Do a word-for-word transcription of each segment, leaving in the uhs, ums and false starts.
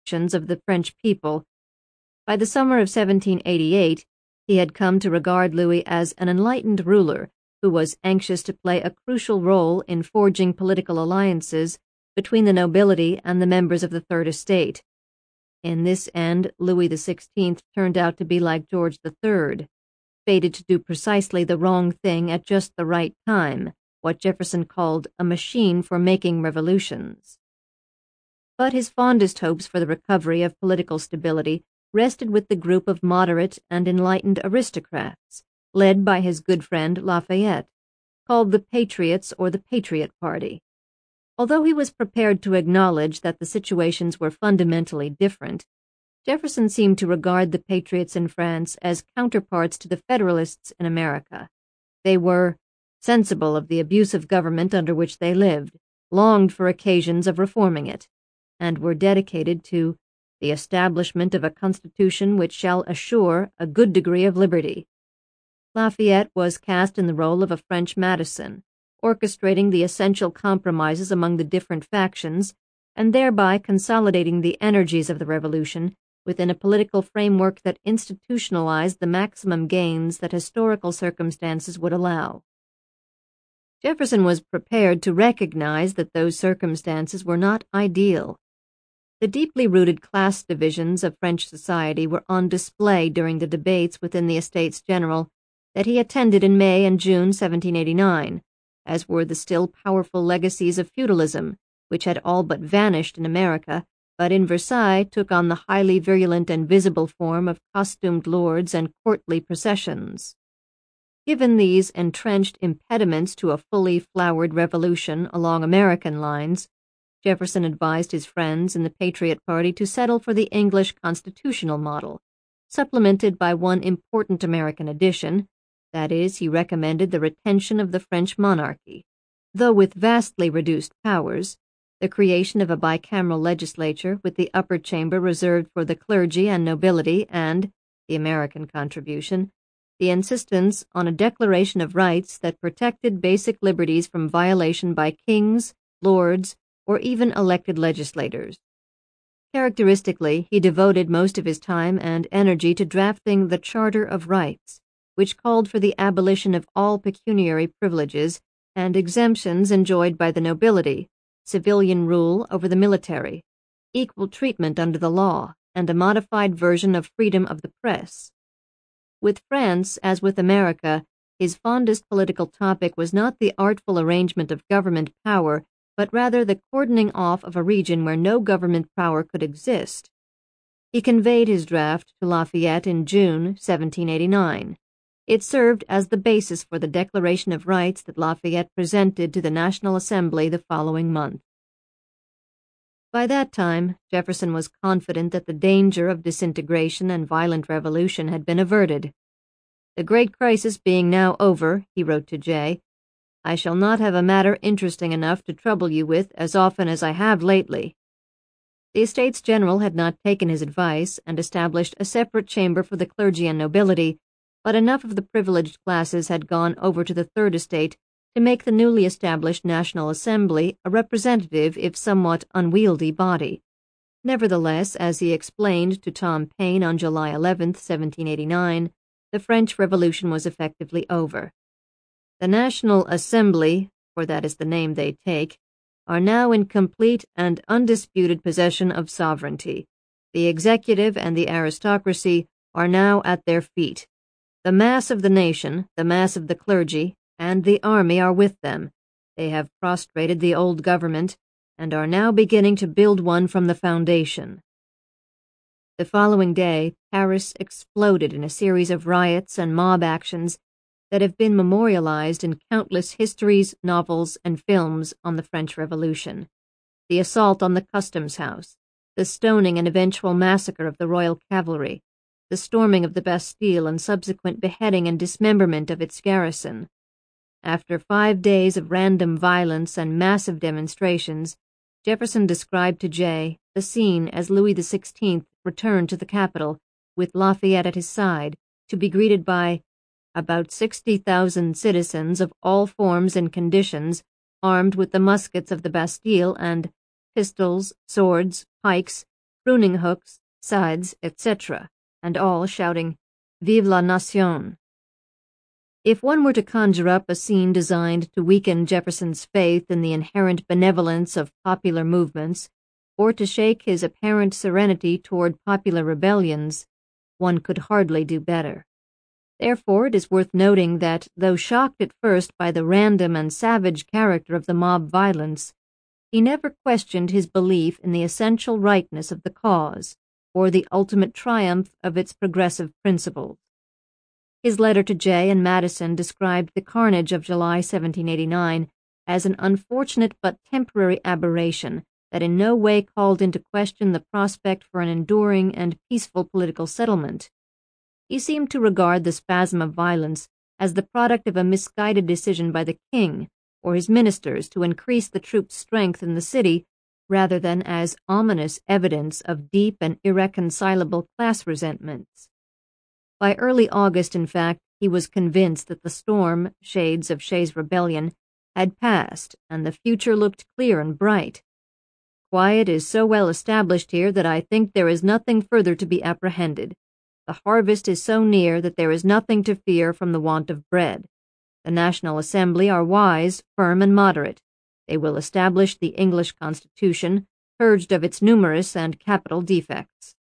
actions of the French people. By the summer of seventeen eighty-eight, he had come to regard Louis as an enlightened ruler who was anxious to play a crucial role in forging political alliances between the nobility and the members of the Third Estate. In this end, Louis the Sixteenth turned out to be like George the Third, fated to do precisely the wrong thing at just the right time, what Jefferson called a machine for making revolutions. But his fondest hopes for the recovery of political stability rested with the group of moderate and enlightened aristocrats, led by his good friend Lafayette, called the Patriots or the Patriot Party. Although he was prepared to acknowledge that the situations were fundamentally different, Jefferson seemed to regard the Patriots in France as counterparts to the Federalists in America. They were sensible of the abusive government under which they lived, longed for occasions of reforming it, and were dedicated to the establishment of a constitution which shall assure a good degree of liberty. Lafayette was cast in the role of a French Madison, orchestrating the essential compromises among the different factions, and thereby consolidating the energies of the Revolution within a political framework that institutionalized the maximum gains that historical circumstances would allow. Jefferson was prepared to recognize that those circumstances were not ideal. The deeply rooted class divisions of French society were on display during the debates within the Estates General that he attended in May and June seventeen eighty-nine, as were the still powerful legacies of feudalism, which had all but vanished in America, but in Versailles took on the highly virulent and visible form of costumed lords and courtly processions. Given these entrenched impediments to a fully flowered revolution along American lines, Jefferson advised his friends in the Patriot Party to settle for the English constitutional model, supplemented by one important American addition. That is, he recommended the retention of the French monarchy, though with vastly reduced powers, the creation of a bicameral legislature with the upper chamber reserved for the clergy and nobility, and, the American contribution, the insistence on a Declaration of Rights that protected basic liberties from violation by kings, lords, or even elected legislators. Characteristically, he devoted most of his time and energy to drafting the Charter of Rights, which called for the abolition of all pecuniary privileges and exemptions enjoyed by the nobility, civilian rule over the military, equal treatment under the law, and a modified version of freedom of the press. With France, as with America, his fondest political topic was not the artful arrangement of government power, but rather the cordoning off of a region where no government power could exist. He conveyed his draft to Lafayette in June seventeen eighty-nine. It served as the basis for the Declaration of Rights that Lafayette presented to the National Assembly the following month. By that time, Jefferson was confident that the danger of disintegration and violent revolution had been averted. The great crisis being now over, he wrote to Jay, I shall not have a matter interesting enough to trouble you with as often as I have lately. The Estates General had not taken his advice and established a separate chamber for the clergy and nobility, but enough of the privileged classes had gone over to the Third Estate to make the newly established National Assembly a representative if somewhat unwieldy body. Nevertheless, as he explained to Tom Paine on July eleventh, seventeen eighty-nine, the French Revolution was effectively over. The National Assembly, for that is the name they take, are now in complete and undisputed possession of sovereignty. The executive and the aristocracy are now at their feet. The mass of the nation, the mass of the clergy, and the army are with them. They have prostrated the old government and are now beginning to build one from the foundation. The following day, Paris exploded in a series of riots and mob actions that have been memorialized in countless histories, novels, and films on the French Revolution. The assault on the Customs House, the stoning and eventual massacre of the Royal Cavalry, the storming of the Bastille and subsequent beheading and dismemberment of its garrison. After five days of random violence and massive demonstrations, Jefferson described to Jay the scene as Louis the Sixteenth returned to the capital, with Lafayette at his side, to be greeted by about sixty thousand citizens of all forms and conditions, armed with the muskets of the Bastille and pistols, swords, pikes, pruning hooks, scythes, et cetera, and all shouting, "Vive la Nation!" If one were to conjure up a scene designed to weaken Jefferson's faith in the inherent benevolence of popular movements, or to shake his apparent serenity toward popular rebellions, one could hardly do better. Therefore, it is worth noting that, though shocked at first by the random and savage character of the mob violence, he never questioned his belief in the essential rightness of the cause, or the ultimate triumph of its progressive principles. His letter to Jay and Madison described the carnage of July seventeen eighty-nine as an unfortunate but temporary aberration that in no way called into question the prospect for an enduring and peaceful political settlement. He seemed to regard the spasm of violence as the product of a misguided decision by the king or his ministers to increase the troops' strength in the city, rather than as ominous evidence of deep and irreconcilable class resentments. By early August, in fact, he was convinced that the storm, shades of Shays' rebellion, had passed, and the future looked clear and bright. "Quiet is so well established here that I think there is nothing further to be apprehended. The harvest is so near that there is nothing to fear from the want of bread. The National Assembly are wise, firm, and moderate. They will establish the English Constitution, purged of its numerous and capital defects."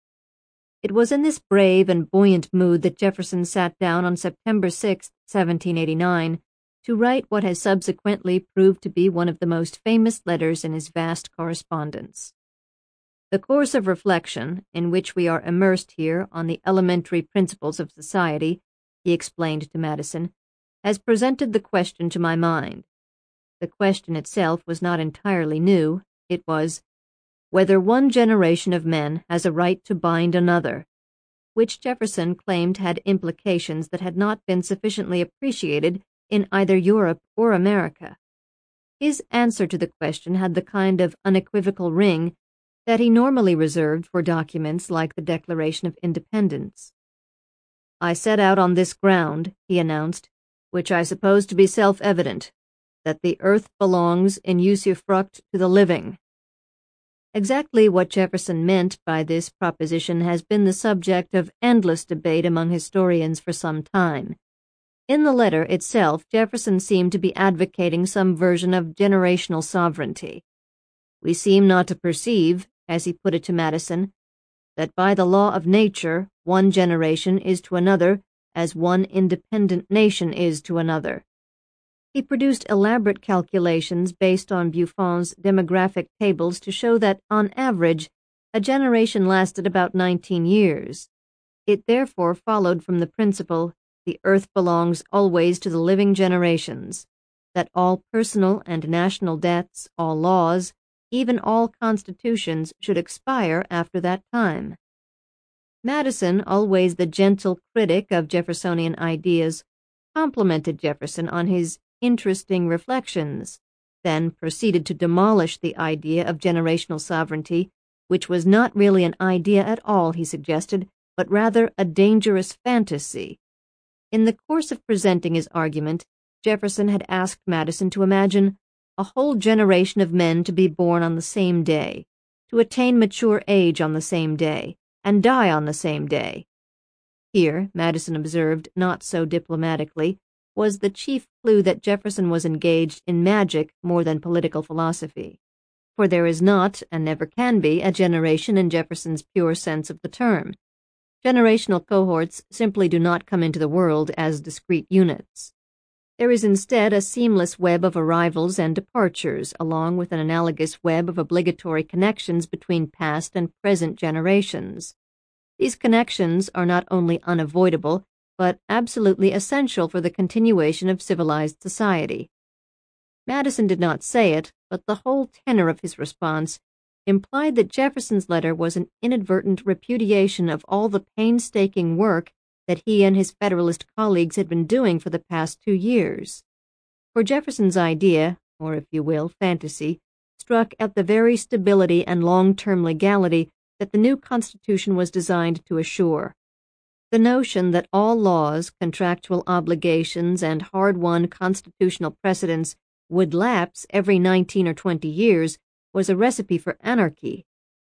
It was in this brave and buoyant mood that Jefferson sat down on September sixth, seventeen eighty-nine, to write what has subsequently proved to be one of the most famous letters in his vast correspondence. The course of reflection, in which we are immersed here on the elementary principles of society, he explained to Madison, has presented the question to my mind. The question itself was not entirely new. It was, whether one generation of men has a right to bind another, which Jefferson claimed had implications that had not been sufficiently appreciated in either Europe or America. His answer to the question had the kind of unequivocal ring that he normally reserved for documents like the Declaration of Independence. "I set out on this ground," he announced, "which I suppose to be self-evident, that the earth belongs in usufruct to the living." Exactly what Jefferson meant by this proposition has been the subject of endless debate among historians for some time. In the letter itself, Jefferson seemed to be advocating some version of generational sovereignty. "We seem not to perceive," as he put it to Madison, "that by the law of nature one generation is to another as one independent nation is to another." He produced elaborate calculations based on Buffon's demographic tables to show that, on average, a generation lasted about nineteen years. It therefore followed from the principle, "the earth belongs always to the living generations," that all personal and national debts, all laws, even all constitutions should expire after that time. Madison, always the gentle critic of Jeffersonian ideas, complimented Jefferson on his interesting reflections, then proceeded to demolish the idea of generational sovereignty, which was not really an idea at all, he suggested, but rather a dangerous fantasy. In the course of presenting his argument, Jefferson had asked Madison to imagine a whole generation of men to be born on the same day, to attain mature age on the same day, and die on the same day. Here, Madison observed, not so diplomatically, was the chief clue that Jefferson was engaged in magic more than political philosophy. For there is not, and never can be, a generation in Jefferson's pure sense of the term. Generational cohorts simply do not come into the world as discrete units. There is instead a seamless web of arrivals and departures, along with an analogous web of obligatory connections between past and present generations. These connections are not only unavoidable, but absolutely essential for the continuation of civilized society. Madison did not say it, but the whole tenor of his response implied that Jefferson's letter was an inadvertent repudiation of all the painstaking work that he and his Federalist colleagues had been doing for the past two years. For Jefferson's idea, or if you will, fantasy, struck at the very stability and long-term legality that the new Constitution was designed to assure. The notion that all laws, contractual obligations, and hard-won constitutional precedents would lapse every nineteen or twenty years was a recipe for anarchy,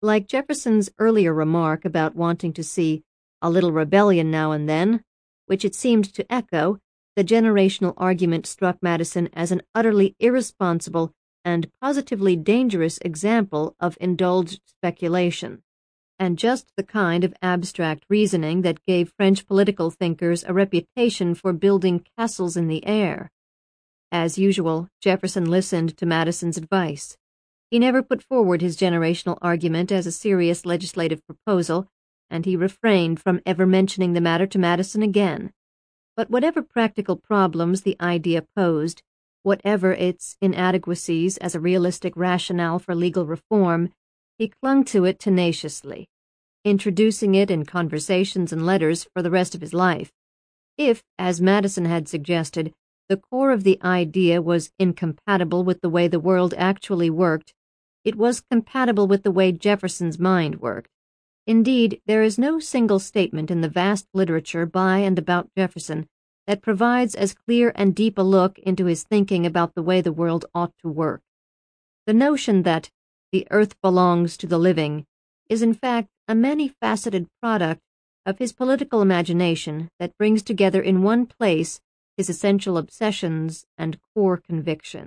Like Jefferson's earlier remark about wanting to see a little rebellion now and then, which it seemed to echo, the generational argument struck Madison as an utterly irresponsible and positively dangerous example of indulged speculation, and just the kind of abstract reasoning that gave French political thinkers a reputation for building castles in the air. As usual, Jefferson listened to Madison's advice. He never put forward his generational argument as a serious legislative proposal, and he refrained from ever mentioning the matter to Madison again. But whatever practical problems the idea posed, whatever its inadequacies as a realistic rationale for legal reform, he clung to it tenaciously, introducing it in conversations and letters for the rest of his life. If, as Madison had suggested, the core of the idea was incompatible with the way the world actually worked, it was compatible with the way Jefferson's mind worked. Indeed, there is no single statement in the vast literature by and about Jefferson that provides as clear and deep a look into his thinking about the way the world ought to work. The notion that the earth belongs to the living is in fact a many-faceted product of his political imagination that brings together in one place his essential obsessions and core convictions.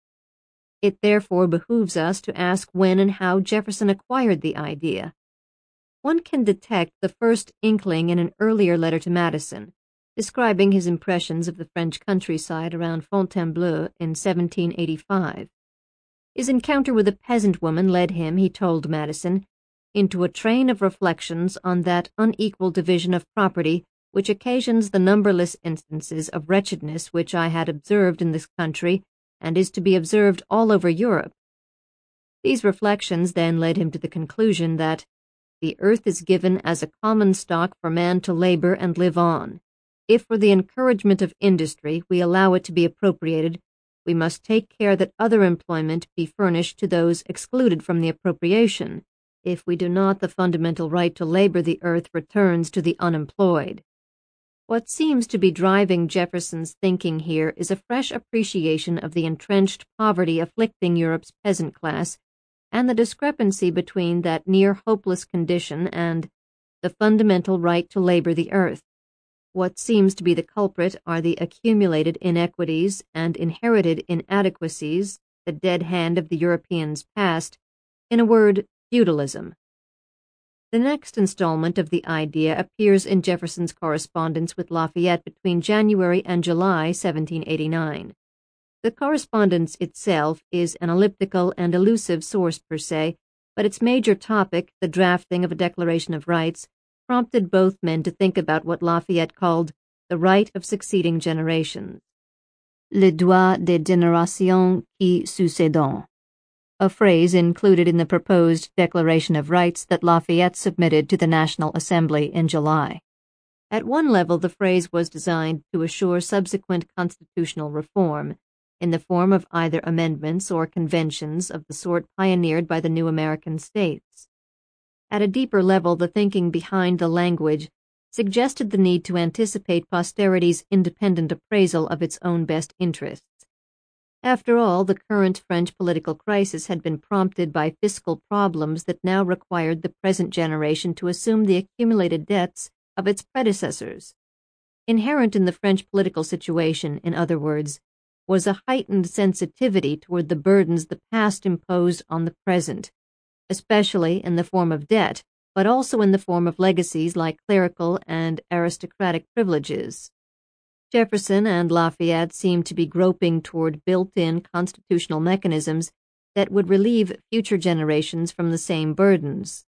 It therefore behooves us to ask when and how Jefferson acquired the idea. One can detect the first inkling in an earlier letter to Madison, describing his impressions of the French countryside around Fontainebleau in seventeen eighty-five. His encounter with a peasant woman led him, he told Madison, into a train of reflections on that unequal division of property which occasions the numberless instances of wretchedness which I had observed in this country and is to be observed all over Europe. These reflections then led him to the conclusion that the earth is given as a common stock for man to labor and live on. If for the encouragement of industry we allow it to be appropriated, we must take care that other employment be furnished to those excluded from the appropriation. If we do not, the fundamental right to labor the earth returns to the unemployed. What seems to be driving Jefferson's thinking here is a fresh appreciation of the entrenched poverty afflicting Europe's peasant class and the discrepancy between that near-hopeless condition and the fundamental right to labor the earth. What seems to be the culprit are the accumulated inequities and inherited inadequacies, the dead hand of the Europeans' past, in a word, feudalism. The next installment of the idea appears in Jefferson's correspondence with Lafayette between January and July seventeen eighty-nine. The correspondence itself is an elliptical and elusive source per se, but its major topic, the drafting of a Declaration of Rights, prompted both men to think about what Lafayette called the right of succeeding generations, le droit des générations qui succédent, a phrase included in the proposed Declaration of Rights that Lafayette submitted to the National Assembly in July. At one level, the phrase was designed to assure subsequent constitutional reform, in the form of either amendments or conventions of the sort pioneered by the new American states. At a deeper level, the thinking behind the language suggested the need to anticipate posterity's independent appraisal of its own best interests. After all, the current French political crisis had been prompted by fiscal problems that now required the present generation to assume the accumulated debts of its predecessors. Inherent in the French political situation, in other words, was a heightened sensitivity toward the burdens the past imposed on the present, especially in the form of debt, but also in the form of legacies like clerical and aristocratic privileges. Jefferson and Lafayette seemed to be groping toward built-in constitutional mechanisms that would relieve future generations from the same burdens.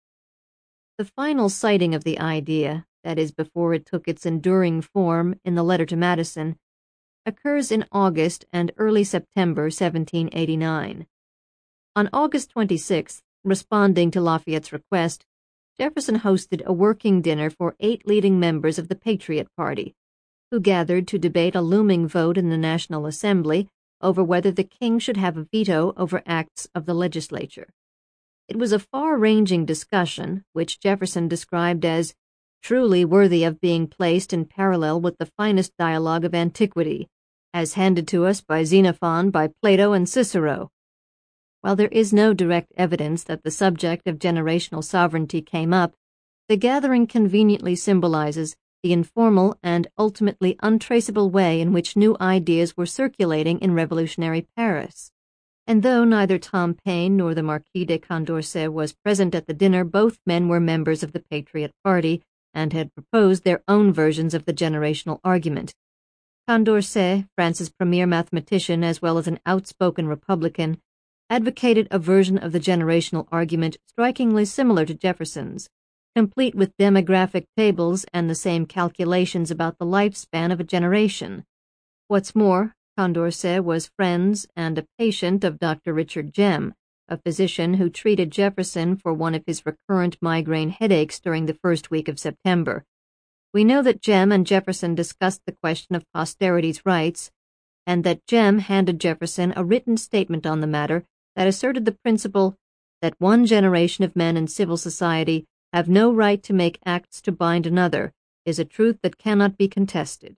The final citing of the idea, that is, before it took its enduring form in the letter to Madison, occurs in August and early September seventeen eighty-nine. On August twenty-sixth, responding to Lafayette's request, Jefferson hosted a working dinner for eight leading members of the Patriot Party, who gathered to debate a looming vote in the National Assembly over whether the king should have a veto over acts of the legislature. It was a far-ranging discussion, which Jefferson described as truly worthy of being placed in parallel with the finest dialogue of antiquity, as handed to us by Xenophon, by Plato, and Cicero. While there is no direct evidence that the subject of generational sovereignty came up, the gathering conveniently symbolizes the informal and ultimately untraceable way in which new ideas were circulating in revolutionary Paris. And though neither Tom Paine nor the Marquis de Condorcet was present at the dinner, both men were members of the Patriot Party and had proposed their own versions of the generational argument. Condorcet, France's premier mathematician as well as an outspoken Republican, advocated a version of the generational argument strikingly similar to Jefferson's, complete with demographic tables and the same calculations about the lifespan of a generation. What's more, Condorcet was friends and a patient of Doctor Richard Gem, a physician who treated Jefferson for one of his recurrent migraine headaches during the first week of September. We know that Gem and Jefferson discussed the question of posterity's rights, and that Gem handed Jefferson a written statement on the matter that asserted the principle that one generation of men in civil society have no right to make acts to bind another is a truth that cannot be contested.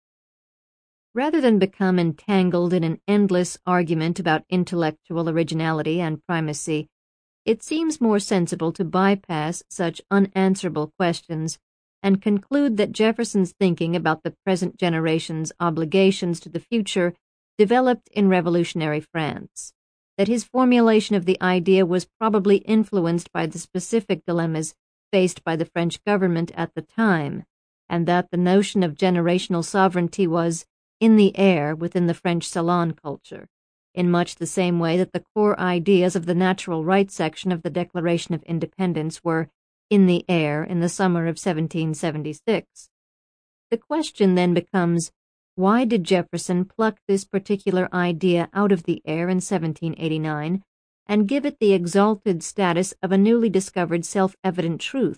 Rather than become entangled in an endless argument about intellectual originality and primacy, it seems more sensible to bypass such unanswerable questions and conclude that Jefferson's thinking about the present generation's obligations to the future developed in revolutionary France, that his formulation of the idea was probably influenced by the specific dilemmas faced by the French government at the time, and that the notion of generational sovereignty was in the air within the French salon culture, in much the same way that the core ideas of the natural rights section of the Declaration of Independence were in the air in the summer of seventeen seventy-six. The question then becomes, why did Jefferson pluck this particular idea out of the air in seventeen eighty-nine and give it the exalted status of a newly discovered self-evident truth?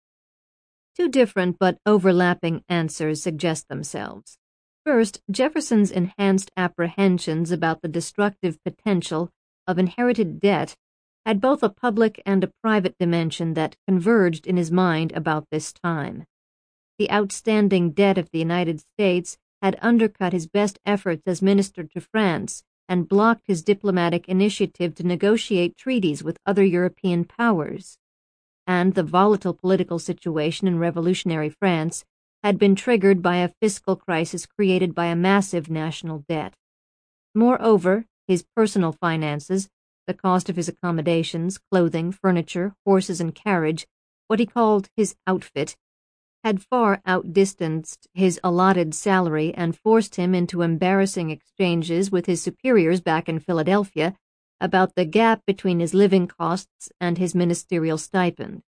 Two different but overlapping answers suggest themselves. First, Jefferson's enhanced apprehensions about the destructive potential of inherited debt had both a public and a private dimension that converged in his mind about this time. The outstanding debt of the United States had undercut his best efforts as minister to France and blocked his diplomatic initiative to negotiate treaties with other European powers. And the volatile political situation in revolutionary France had been triggered by a fiscal crisis created by a massive national debt. Moreover, his personal finances, the cost of his accommodations, clothing, furniture, horses and carriage, what he called his outfit, had far outdistanced his allotted salary and forced him into embarrassing exchanges with his superiors back in Philadelphia about the gap between his living costs and his ministerial stipend.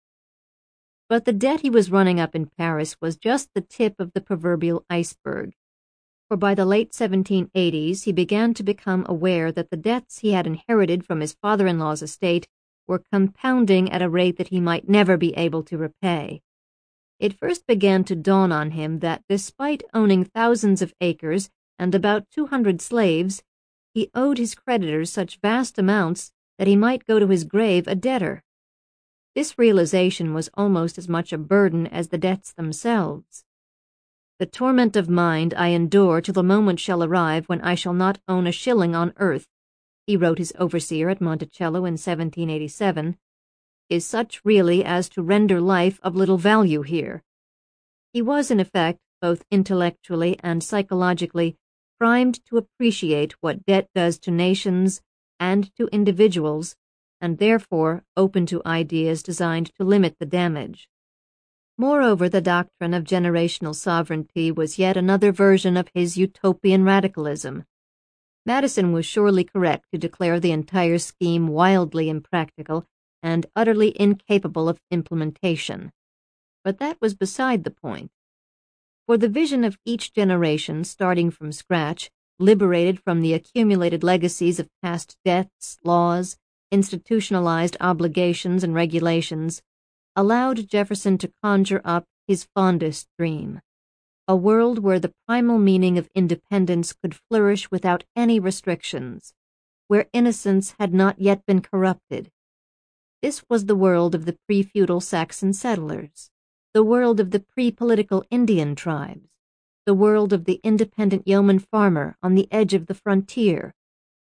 But the debt he was running up in Paris was just the tip of the proverbial iceberg, for by the late seventeen eighties he began to become aware that the debts he had inherited from his father-in-law's estate were compounding at a rate that he might never be able to repay. It first began to dawn on him that despite owning thousands of acres and about two hundred slaves, he owed his creditors such vast amounts that he might go to his grave a debtor. This realization was almost as much a burden as the debts themselves. "The torment of mind I endure till the moment shall arrive when I shall not own a shilling on earth," he wrote his overseer at Monticello in seventeen eighty-seven, "is such really as to render life of little value here." He was, in effect, both intellectually and psychologically, primed to appreciate what debt does to nations and to individuals, and therefore open to ideas designed to limit the damage. Moreover, the doctrine of generational sovereignty was yet another version of his utopian radicalism. Madison was surely correct to declare the entire scheme wildly impractical and utterly incapable of implementation. But that was beside the point. For the vision of each generation starting from scratch, liberated from the accumulated legacies of past debts, laws, institutionalized obligations and regulations, allowed Jefferson to conjure up his fondest dream, a world where the primal meaning of independence could flourish without any restrictions, where innocence had not yet been corrupted. This was the world of the pre-feudal Saxon settlers, the world of the pre-political Indian tribes, the world of the independent yeoman farmer on the edge of the frontier,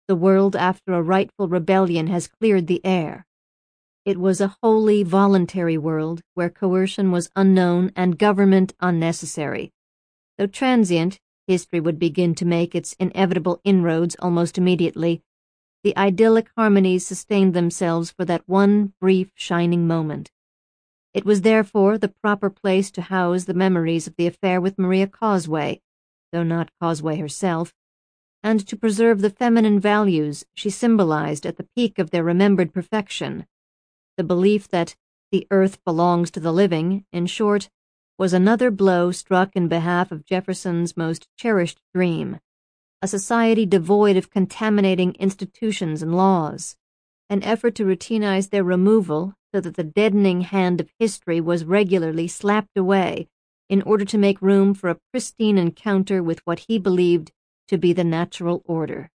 the world after a rightful rebellion has cleared the air. It was a wholly voluntary world where coercion was unknown and government unnecessary. Though transient, history would begin to make its inevitable inroads almost immediately. The idyllic harmonies sustained themselves for that one brief, shining moment. It was therefore the proper place to house the memories of the affair with Maria Causeway, though not Causeway herself, and to preserve the feminine values she symbolized at the peak of their remembered perfection. The belief that the earth belongs to the living, in short, was another blow struck in behalf of Jefferson's most cherished dream, a society devoid of contaminating institutions and laws, an effort to routinize their removal so that the deadening hand of history was regularly slapped away in order to make room for a pristine encounter with what he believed to be the natural order.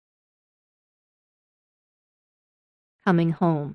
Coming home.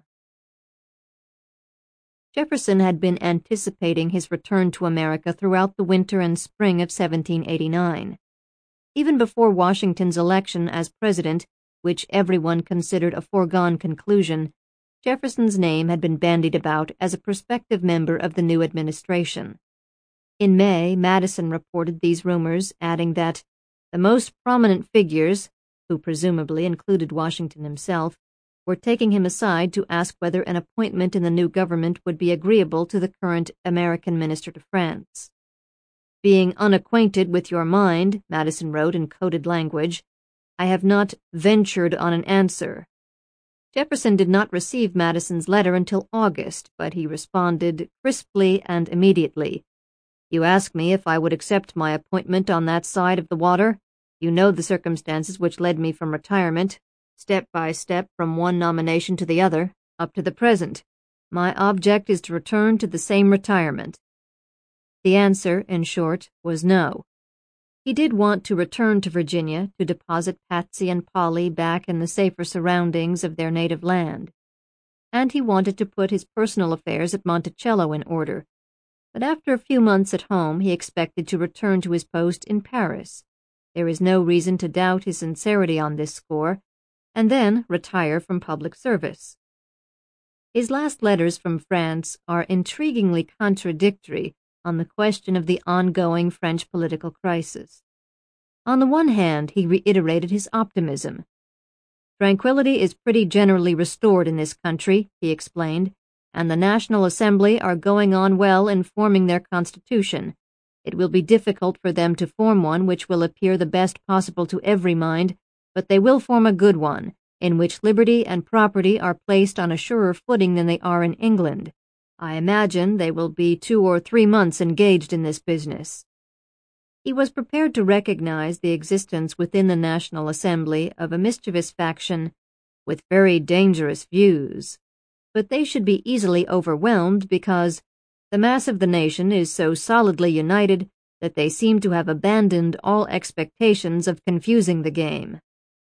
Jefferson had been anticipating his return to America throughout the winter and spring of seventeen eighty-nine. Even before Washington's election as president, which everyone considered a foregone conclusion, Jefferson's name had been bandied about as a prospective member of the new administration. In May, Madison reported these rumors, adding that the most prominent figures, who presumably included Washington himself, were taking him aside to ask whether an appointment in the new government would be agreeable to the current American minister to France. Being unacquainted with your mind, Madison wrote in coded language, I have not ventured on an answer. Jefferson did not receive Madison's letter until August, but he responded crisply and immediately. You ask me if I would accept my appointment on that side of the water? You know the circumstances which led me from retirement, step by step from one nomination to the other, up to the present. My object is to return to the same retirement. The answer, in short, was no. He did want to return to Virginia to deposit Patsy and Polly back in the safer surroundings of their native land. And he wanted to put his personal affairs at Monticello in order. But after a few months at home, he expected to return to his post in Paris. There is no reason to doubt his sincerity on this score, and then retire from public service. His last letters from France are intriguingly contradictory on the question of the ongoing French political crisis. On the one hand, he reiterated his optimism. Tranquility is pretty generally restored in this country, he explained, and the National Assembly are going on well in forming their constitution. It will be difficult for them to form one which will appear the best possible to every mind, but they will form a good one, in which liberty and property are placed on a surer footing than they are in England. I imagine they will be two or three months engaged in this business. He was prepared to recognize the existence within the National Assembly of a mischievous faction with very dangerous views, but they should be easily overwhelmed because the mass of the nation is so solidly united that they seem to have abandoned all expectations of confusing the game.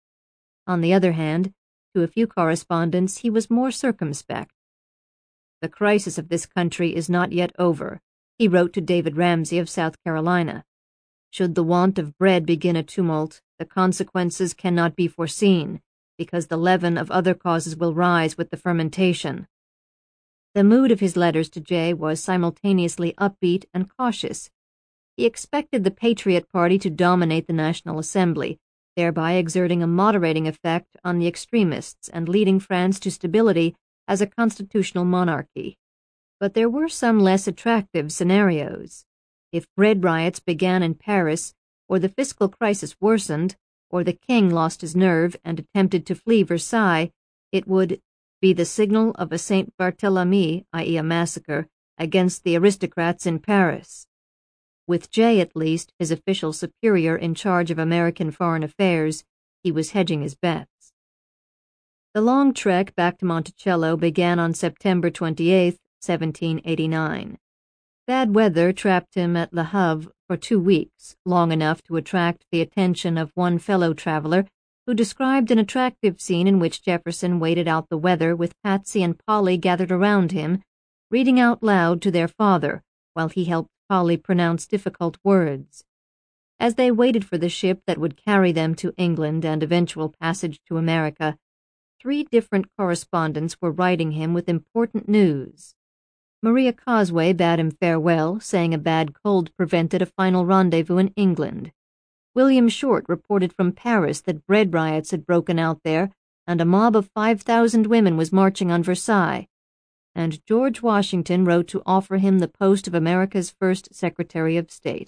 On the other hand, to a few correspondents he was more circumspect. The crisis of this country is not yet over, he wrote to David Ramsay of South Carolina. Should the want of bread begin a tumult, the consequences cannot be foreseen, because the leaven of other causes will rise with the fermentation. The mood of his letters to Jay was simultaneously upbeat and cautious. He expected the Patriot Party to dominate the National Assembly, thereby exerting a moderating effect on the extremists and leading France to stability as a constitutional monarchy. But there were some less attractive scenarios. If bread riots began in Paris, or the fiscal crisis worsened, or the king lost his nerve and attempted to flee Versailles, it would be the signal of a Saint Barthélemy, that is a massacre, against the aristocrats in Paris. With Jay, at least, his official superior in charge of American foreign affairs, he was hedging his bets. The long trek back to Monticello began on September twenty-eighth, seventeen eighty-nine. Bad weather trapped him at Le Havre for two weeks, long enough to attract the attention of one fellow traveler who described an attractive scene in which Jefferson waited out the weather with Patsy and Polly gathered around him, reading out loud to their father while he helped Polly pronounce difficult words. As they waited for the ship that would carry them to England and eventual passage to America, three different correspondents were writing him with important news. Maria Cosway bade him farewell, saying a bad cold prevented a final rendezvous in England. William Short reported from Paris that bread riots had broken out there, and a mob of five thousand women was marching on Versailles. And George Washington wrote to offer him the post of America's first Secretary of State.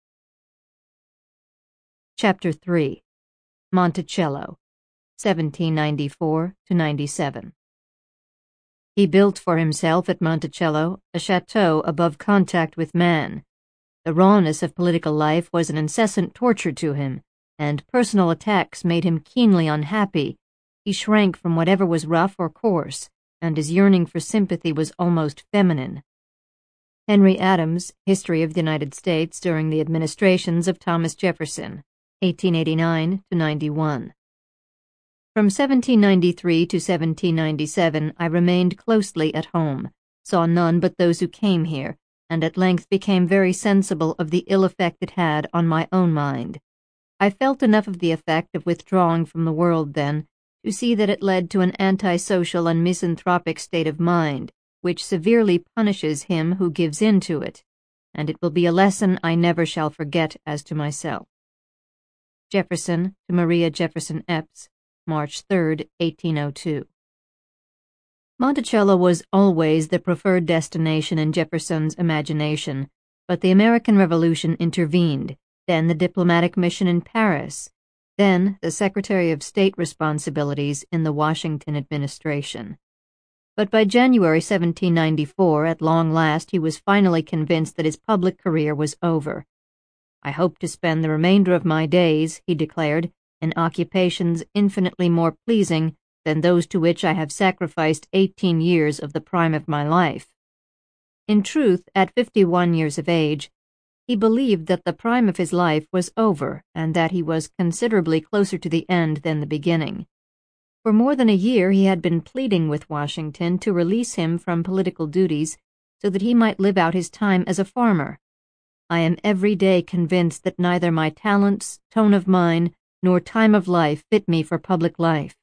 Chapter three. Monticello, seventeen ninety-four to ninety-seven. He built for himself at Monticello a chateau above contact with man. The rawness of political life was an incessant torture to him, and personal attacks made him keenly unhappy. He shrank from whatever was rough or coarse, and his yearning for sympathy was almost feminine. Henry Adams, History of the United States during the Administrations of Thomas Jefferson, eighteen eighty-nine to ninety-one. From seventeen ninety-three to seventeen ninety-seven, I remained closely at home, saw none but those who came here, and at length became very sensible of the ill effect it had on my own mind. I felt enough of the effect of withdrawing from the world then to see that it led to an antisocial and misanthropic state of mind, which severely punishes him who gives in to it, and it will be a lesson I never shall forget as to myself. Jefferson to Maria Jefferson Epps, March third, eighteen oh two. Monticello was always the preferred destination in Jefferson's imagination, but the American Revolution intervened, then the diplomatic mission in Paris, then the Secretary of State responsibilities in the Washington administration. But by January seventeen ninety-four, at long last, he was finally convinced that his public career was over. "I hope to spend the remainder of my days," he declared, "in occupations infinitely more pleasing than those to which I have sacrificed eighteen years of the prime of my life." In truth, at fifty-one years of age, he believed that the prime of his life was over and that he was considerably closer to the end than the beginning. For more than a year he had been pleading with Washington to release him from political duties so that he might live out his time as a farmer. "I am every day convinced that neither my talents, tone of mind, nor time of life fit me for public life."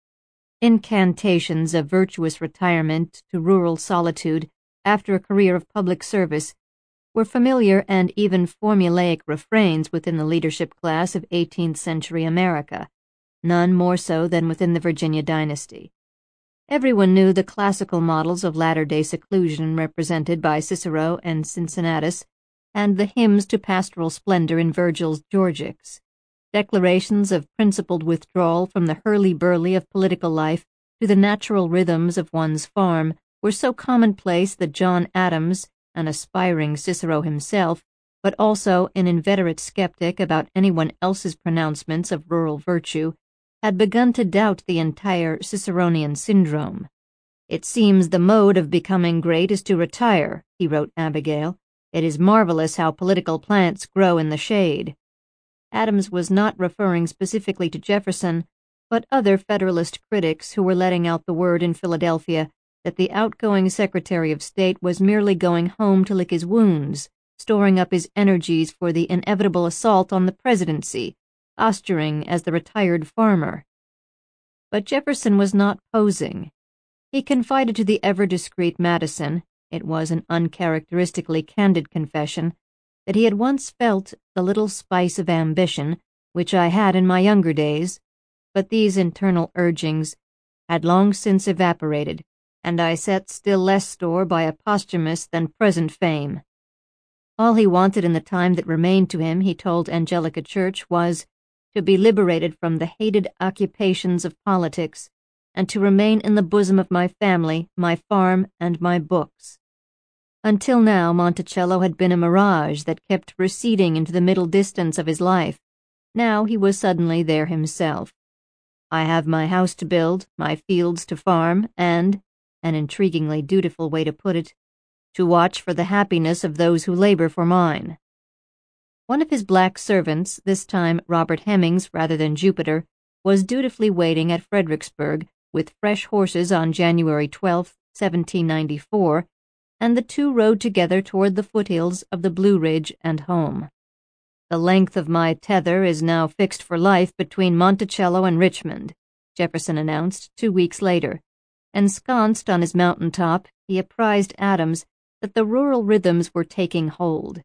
Incantations of virtuous retirement to rural solitude after a career of public service were familiar and even formulaic refrains within the leadership class of eighteenth century America, none more so than within the Virginia dynasty. Everyone knew the classical models of latter-day seclusion represented by Cicero and Cincinnatus, and the hymns to pastoral splendor in Virgil's Georgics. Declarations of principled withdrawal from the hurly-burly of political life to the natural rhythms of one's farm were so commonplace that John Adams, an aspiring Cicero himself, but also an inveterate skeptic about anyone else's pronouncements of rural virtue, had begun to doubt the entire Ciceronian syndrome. "It seems the mode of becoming great is to retire," he wrote Abigail. "It is marvelous how political plants grow in the shade." Adams was not referring specifically to Jefferson, but other Federalist critics who were letting out the word in Philadelphia that the outgoing Secretary of State was merely going home to lick his wounds, storing up his energies for the inevitable assault on the presidency, posturing as the retired farmer. But Jefferson was not posing. He confided to the ever-discreet Madison, it was an uncharacteristically candid confession, that he had once felt the little spice of ambition, which I had in my younger days, but these internal urgings had long since evaporated, and I set still less store by a posthumous than present fame. All he wanted in the time that remained to him, he told Angelica Church, was to be liberated from the hated occupations of politics, and to remain in the bosom of my family, my farm, and my books. Until now, Monticello had been a mirage that kept receding into the middle distance of his life. Now he was suddenly there himself. "I have my house to build, my fields to farm, and, an intriguingly dutiful way to put it, to watch for the happiness of those who labor for mine." One of his black servants, this time Robert Hemmings rather than Jupiter, was dutifully waiting at Fredericksburg with fresh horses on January twelfth, seventeen ninety-four, and the two rode together toward the foothills of the Blue Ridge and home. "The length of my tether is now fixed for life between Monticello and Richmond," Jefferson announced two weeks later. Ensconced on his mountain top, he apprised Adams that the rural rhythms were taking hold.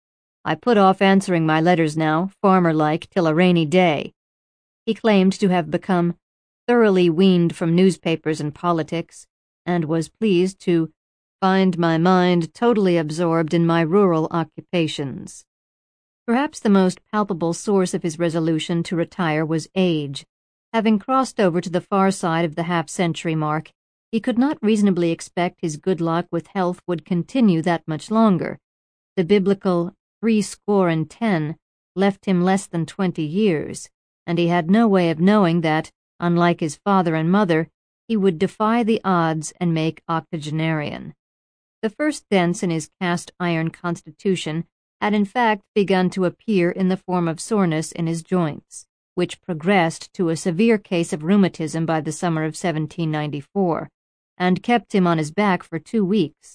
"I put off answering my letters now, farmer-like, till a rainy day." He claimed to have become thoroughly weaned from newspapers and politics, and was pleased to find my mind totally absorbed in my rural occupations. Perhaps the most palpable source of his resolution to retire was age. Having crossed over to the far side of the half-century mark, he could not reasonably expect his good luck with health would continue that much longer. The biblical threescore and ten left him less than twenty years, and he had no way of knowing that, unlike his father and mother, he would defy the odds and make octogenarian. The first dents in his cast-iron constitution had in fact begun to appear in the form of soreness in his joints, which progressed to a severe case of rheumatism by the summer of seventeen ninety-four, and kept him on his back for two weeks.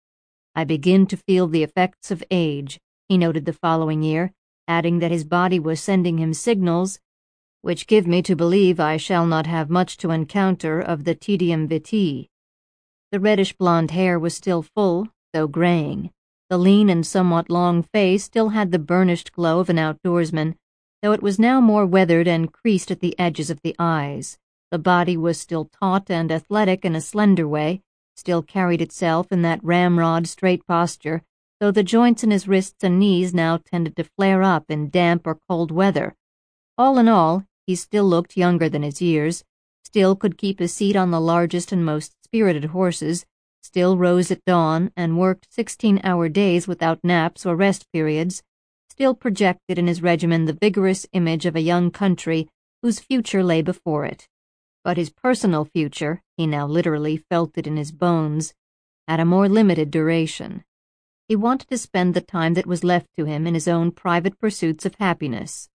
"I begin to feel the effects of age," he noted the following year, adding that his body was sending him signals which give me to believe I shall not have much to encounter of the tedium vitae. The reddish-blonde hair was still full, though graying. The lean and somewhat long face still had the burnished glow of an outdoorsman, though it was now more weathered and creased at the edges of the eyes. The body was still taut and athletic in a slender way, still carried itself in that ramrod straight posture, though the joints in his wrists and knees now tended to flare up in damp or cold weather. All in all, he still looked younger than his years, still could keep a seat on the largest and most spirited horses, still rose at dawn and worked sixteen-hour days without naps or rest periods, still projected in his regimen the vigorous image of a young country whose future lay before it. But his personal future, he now literally felt it in his bones, had a more limited duration. He wanted to spend the time that was left to him in his own private pursuits of happiness.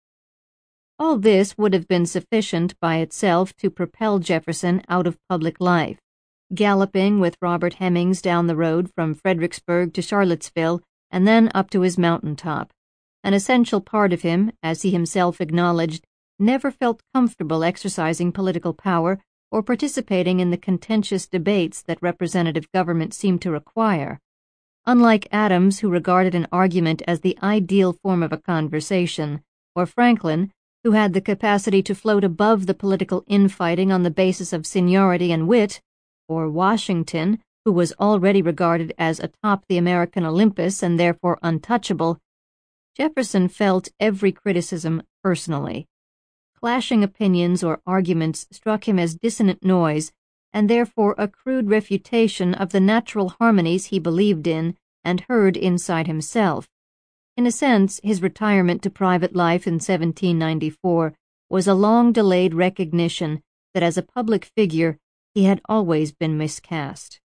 All this would have been sufficient by itself to propel Jefferson out of public life. Galloping with Robert Hemings down the road from Fredericksburg to Charlottesville and then up to his mountain top. An essential part of him, as he himself acknowledged, never felt comfortable exercising political power or participating in the contentious debates that representative government seemed to require. Unlike Adams, who regarded an argument as the ideal form of a conversation, or Franklin, who had the capacity to float above the political infighting on the basis of seniority and wit, or Washington, who was already regarded as atop the American Olympus and therefore untouchable, Jefferson felt every criticism personally. Clashing opinions or arguments struck him as dissonant noise, and therefore a crude refutation of the natural harmonies he believed in and heard inside himself. In a sense, his retirement to private life in seventeen ninety-four was a long-delayed recognition that as a public figure he had always been miscast.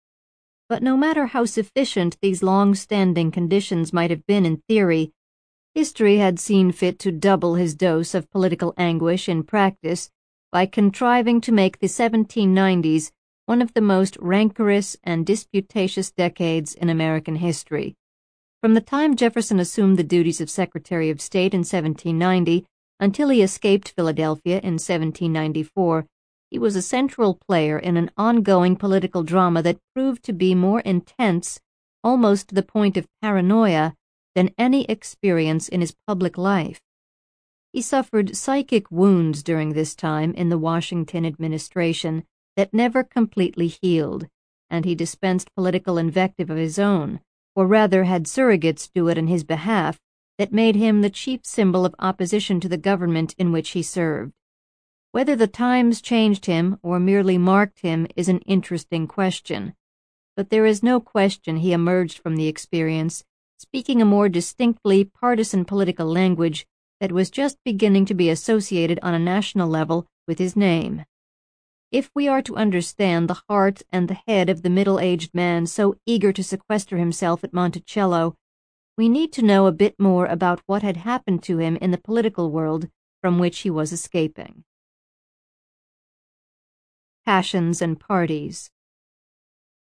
But no matter how sufficient these long-standing conditions might have been in theory, history had seen fit to double his dose of political anguish in practice by contriving to make the seventeen nineties one of the most rancorous and disputatious decades in American history. From the time Jefferson assumed the duties of Secretary of State in seventeen ninety until he escaped Philadelphia in seventeen ninety-four, he was a central player in an ongoing political drama that proved to be more intense, almost to the point of paranoia, than any experience in his public life. He suffered psychic wounds during this time in the Washington administration that never completely healed, and he dispensed political invective of his own, or rather had surrogates do it in his behalf, that made him the chief symbol of opposition to the government in which he served. Whether the times changed him or merely marked him is an interesting question, but there is no question he emerged from the experience speaking a more distinctly partisan political language that was just beginning to be associated on a national level with his name. If we are to understand the heart and the head of the middle-aged man so eager to sequester himself at Monticello, we need to know a bit more about what had happened to him in the political world from which he was escaping. Passions and parties.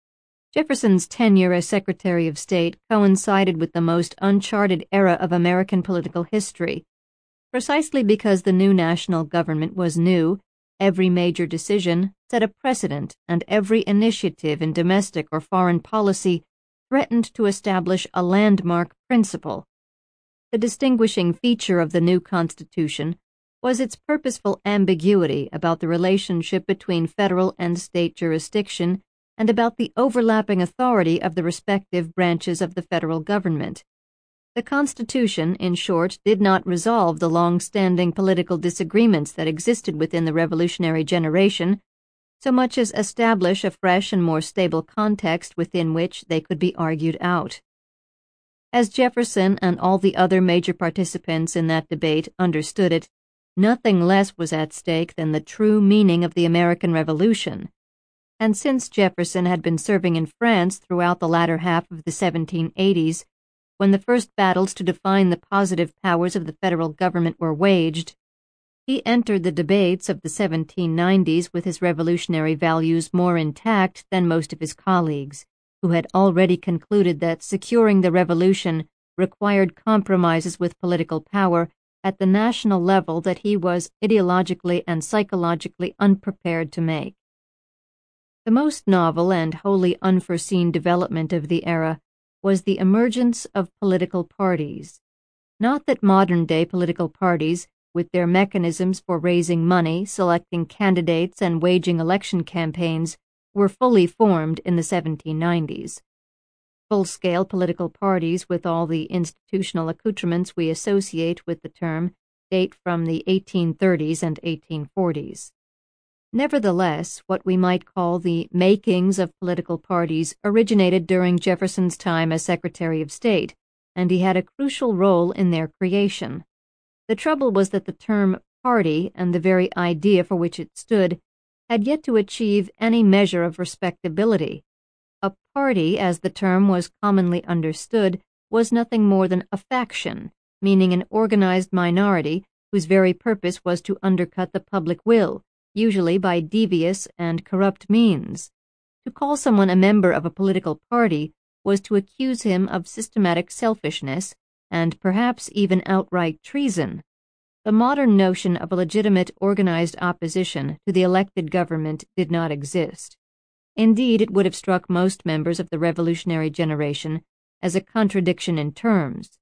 Jefferson's tenure as Secretary of State coincided with the most uncharted era of American political history. Precisely because the new national government was new, every major decision set a precedent, and every initiative in domestic or foreign policy threatened to establish a landmark principle. The distinguishing feature of the new Constitution was its purposeful ambiguity about the relationship between federal and state jurisdiction and about the overlapping authority of the respective branches of the federal government. The Constitution, in short, did not resolve the long-standing political disagreements that existed within the revolutionary generation, so much as establish a fresh and more stable context within which they could be argued out. As Jefferson and all the other major participants in that debate understood it, nothing less was at stake than the true meaning of the American Revolution. And since Jefferson had been serving in France throughout the latter half of the seventeen eighties, when the first battles to define the positive powers of the federal government were waged, he entered the debates of the seventeen nineties with his revolutionary values more intact than most of his colleagues, who had already concluded that securing the revolution required compromises with political power at the national level that he was ideologically and psychologically unprepared to make. The most novel and wholly unforeseen development of the era was the emergence of political parties. Not that modern-day political parties, with their mechanisms for raising money, selecting candidates, and waging election campaigns, were fully formed in the seventeen nineties. Full-scale political parties with all the institutional accoutrements we associate with the term date from the eighteen thirties and eighteen forties. Nevertheless, what we might call the makings of political parties originated during Jefferson's time as Secretary of State, and he had a crucial role in their creation. The trouble was that the term party and the very idea for which it stood had yet to achieve any measure of respectability. A party, as the term was commonly understood, was nothing more than a faction, meaning an organized minority whose very purpose was to undercut the public will, usually by devious and corrupt means. To call someone a member of a political party was to accuse him of systematic selfishness and perhaps even outright treason. The modern notion of a legitimate organized opposition to the elected government did not exist. Indeed, it would have struck most members of the revolutionary generation as a contradiction in terms.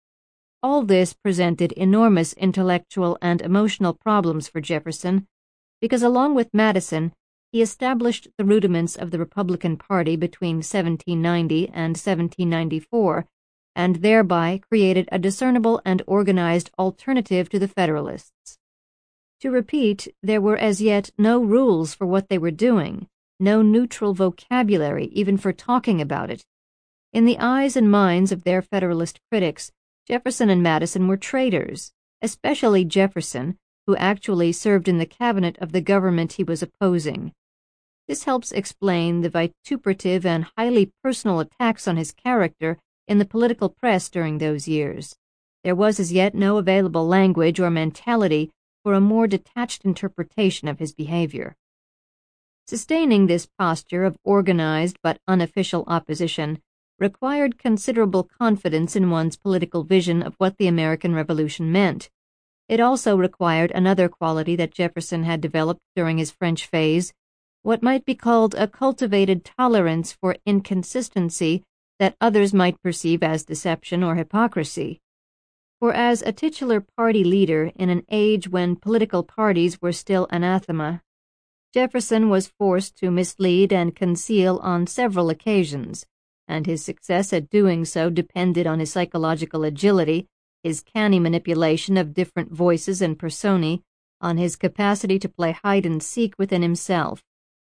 All this presented enormous intellectual and emotional problems for Jefferson, because along with Madison, he established the rudiments of the Republican Party between seventeen ninety and seventeen ninety-four, and thereby created a discernible and organized alternative to the Federalists. To repeat, there were as yet no rules for what they were doing, no neutral vocabulary even for talking about it. In the eyes and minds of their Federalist critics, Jefferson and Madison were traitors, especially Jefferson, who actually served in the cabinet of the government he was opposing. This helps explain the vituperative and highly personal attacks on his character in the political press during those years. There was as yet no available language or mentality for a more detached interpretation of his behavior. Sustaining this posture of organized but unofficial opposition required considerable confidence in one's political vision of what the American Revolution meant. It also required another quality that Jefferson had developed during his French phase, what might be called a cultivated tolerance for inconsistency that others might perceive as deception or hypocrisy. For as a titular party leader in an age when political parties were still anathema, Jefferson was forced to mislead and conceal on several occasions, and his success at doing so depended on his psychological agility, his canny manipulation of different voices and personae, on his capacity to play hide-and-seek within himself.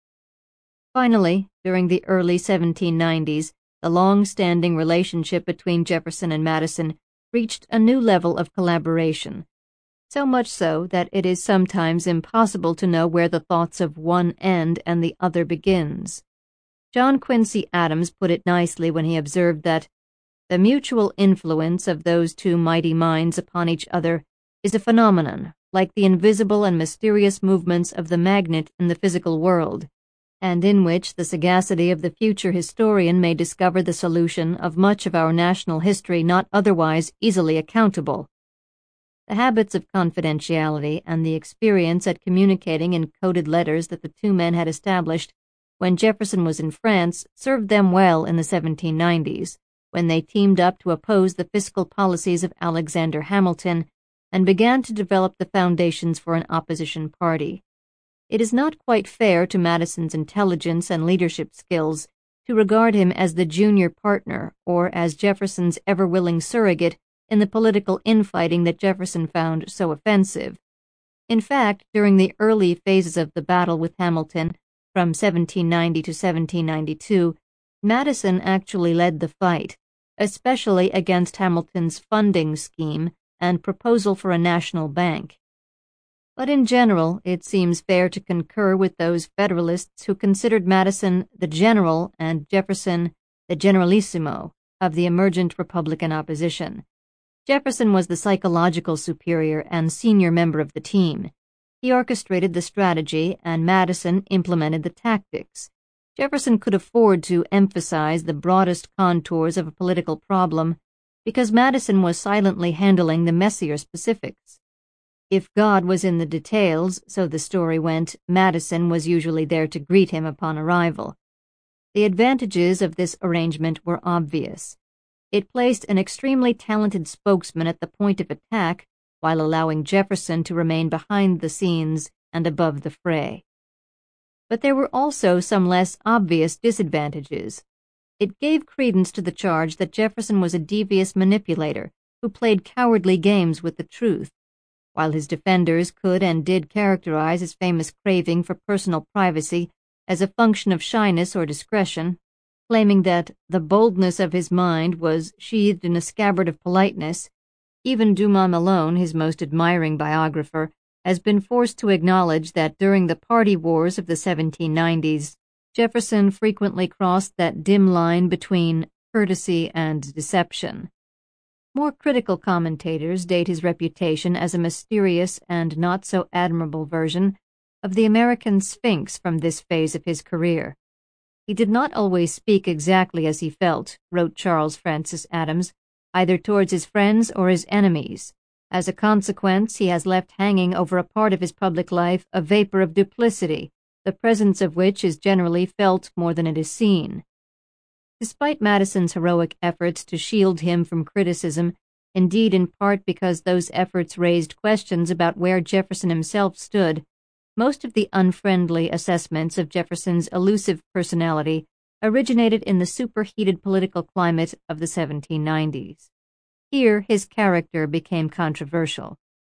Finally, during the early seventeen nineties, the long-standing relationship between Jefferson and Madison reached a new level of collaboration, so much so that it is sometimes impossible to know where the thoughts of one end and the other begins. John Quincy Adams put it nicely when he observed that the mutual influence of those two mighty minds upon each other is a phenomenon like the invisible and mysterious movements of the magnet in the physical world, and in which the sagacity of the future historian may discover the solution of much of our national history not otherwise easily accountable. The habits of confidentiality and the experience at communicating in coded letters that the two men had established when Jefferson was in France served them well in the seventeen nineties, when they teamed up to oppose the fiscal policies of Alexander Hamilton and began to develop the foundations for an opposition party. It is not quite fair to Madison's intelligence and leadership skills to regard him as the junior partner or as Jefferson's ever-willing surrogate in the political infighting that Jefferson found so offensive. In fact, during the early phases of the battle with Hamilton, from seventeen ninety to seventeen ninety-two, Madison actually led the fight, especially against Hamilton's funding scheme and proposal for a national bank. But in general, it seems fair to concur with those Federalists who considered Madison the general and Jefferson the generalissimo of the emergent Republican opposition. Jefferson was the psychological superior and senior member of the team. He orchestrated the strategy, and Madison implemented the tactics. Jefferson could afford to emphasize the broadest contours of a political problem because Madison was silently handling the messier specifics. If God was in the details, so the story went, Madison was usually there to greet him upon arrival. The advantages of this arrangement were obvious. It placed an extremely talented spokesman at the point of attack while allowing Jefferson to remain behind the scenes and above the fray. But there were also some less obvious disadvantages. It gave credence to the charge that Jefferson was a devious manipulator who played cowardly games with the truth, while his defenders could and did characterize his famous craving for personal privacy as a function of shyness or discretion, claiming that the boldness of his mind was sheathed in a scabbard of politeness. Even Dumas Malone, his most admiring biographer, has been forced to acknowledge that during the party wars of the seventeen nineties, Jefferson frequently crossed that dim line between courtesy and deception. More critical commentators date his reputation as a mysterious and not so admirable version of the American Sphinx from this phase of his career. He did not always speak exactly as he felt, wrote Charles Francis Adams, either towards his friends or his enemies. As a consequence, he has left hanging over a part of his public life a vapor of duplicity, the presence of which is generally felt more than it is seen. Despite Madison's heroic efforts to shield him from criticism, indeed in part because those efforts raised questions about where Jefferson himself stood, most of the unfriendly assessments of Jefferson's elusive personality originated in the superheated political climate of the seventeen nineties. Here, his character became controversial.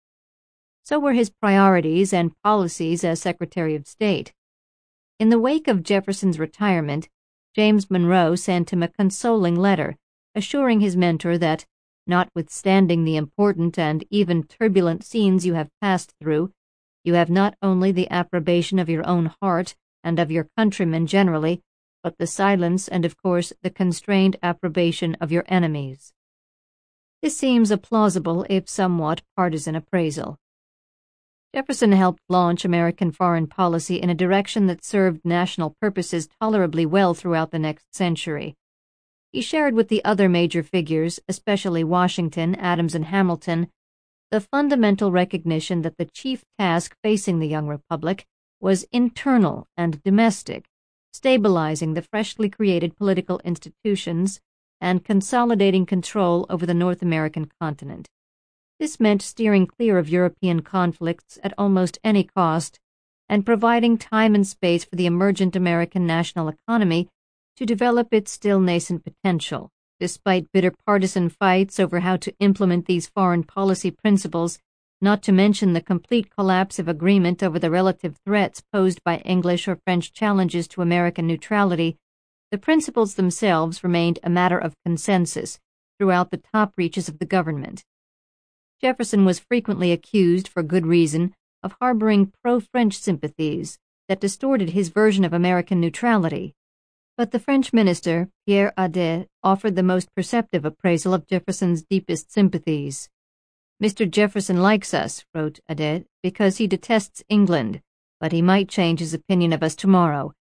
So were his priorities and policies as Secretary of State. In the wake of Jefferson's retirement, James Monroe sent him a consoling letter, assuring his mentor that, notwithstanding the important and even turbulent scenes you have passed through, you have not only the approbation of your own heart and of your countrymen generally, but the silence and, of course, the constrained approbation of your enemies. This seems a plausible, if somewhat partisan appraisal. Jefferson helped launch American foreign policy in a direction that served national purposes tolerably well throughout the next century. He shared with the other major figures, especially Washington, Adams, and Hamilton, the fundamental recognition that the chief task facing the young republic was internal and domestic, stabilizing the freshly created political institutions and consolidating control over the North American continent. This meant steering clear of European conflicts at almost any cost and providing time and space for the emergent American national economy to develop its still nascent potential. Despite bitter partisan fights over how to implement these foreign policy principles, not to mention the complete collapse of agreement over the relative threats posed by English or French challenges to American neutrality, the principles themselves remained a matter of consensus throughout the top reaches of the government. Jefferson was frequently accused, for good reason, of harboring pro-French sympathies that distorted his version of American neutrality. But the French minister, Pierre Adet, offered the most perceptive appraisal of Jefferson's deepest sympathies. "Mister Jefferson likes us," wrote Adet, "because he detests England, but he might change his opinion of us tomorrow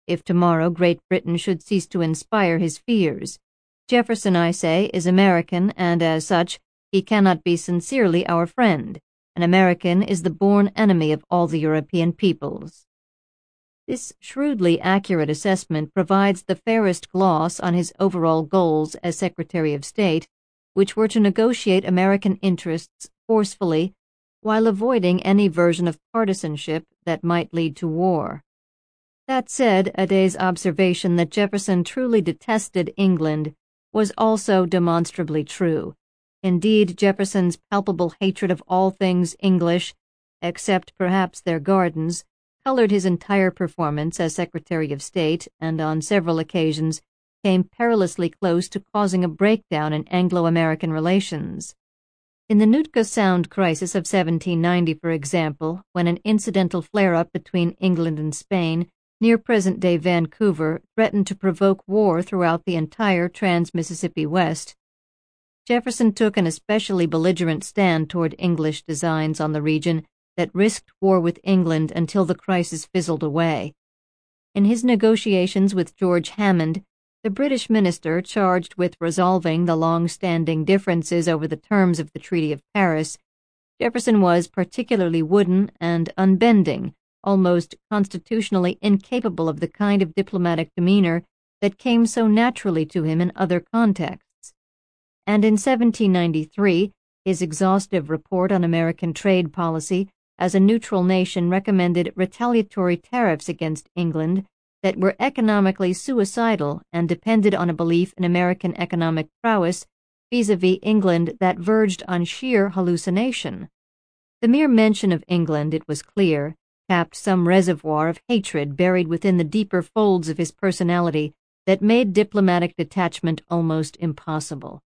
if tomorrow Great Britain should cease to inspire his fears. Jefferson, I say, is American, and as such, he cannot be sincerely our friend. An American is the born enemy of all the European peoples. This shrewdly accurate assessment provides the fairest gloss on his overall goals as Secretary of State, which were to negotiate American interests forcefully while avoiding any version of partisanship that might lead to war. That said, Aday's observation that Jefferson truly detested England was also demonstrably true. Indeed, Jefferson's palpable hatred of all things English, except perhaps their gardens, colored his entire performance as Secretary of State and on several occasions came perilously close to causing a breakdown in Anglo-American relations. In the Nootka Sound crisis of seventeen ninety, for example, when an incidental flare-up between England and Spain near present-day Vancouver threatened to provoke war throughout the entire trans-Mississippi West, Jefferson took an especially belligerent stand toward English designs on the region that risked war with England until the crisis fizzled away. In his negotiations with George Hammond, the British minister charged with resolving the long-standing differences over the terms of the Treaty of Paris, Jefferson was particularly wooden and unbending, almost constitutionally incapable of the kind of diplomatic demeanor that came so naturally to him in other contexts. And in seventeen ninety-three, his exhaustive report on American trade policy as a neutral nation recommended retaliatory tariffs against England that were economically suicidal and depended on a belief in American economic prowess vis-a-vis England that verged on sheer hallucination. The mere mention of England, it was clear, tapped some reservoir of hatred buried within the deeper folds of his personality that made diplomatic detachment almost impossible.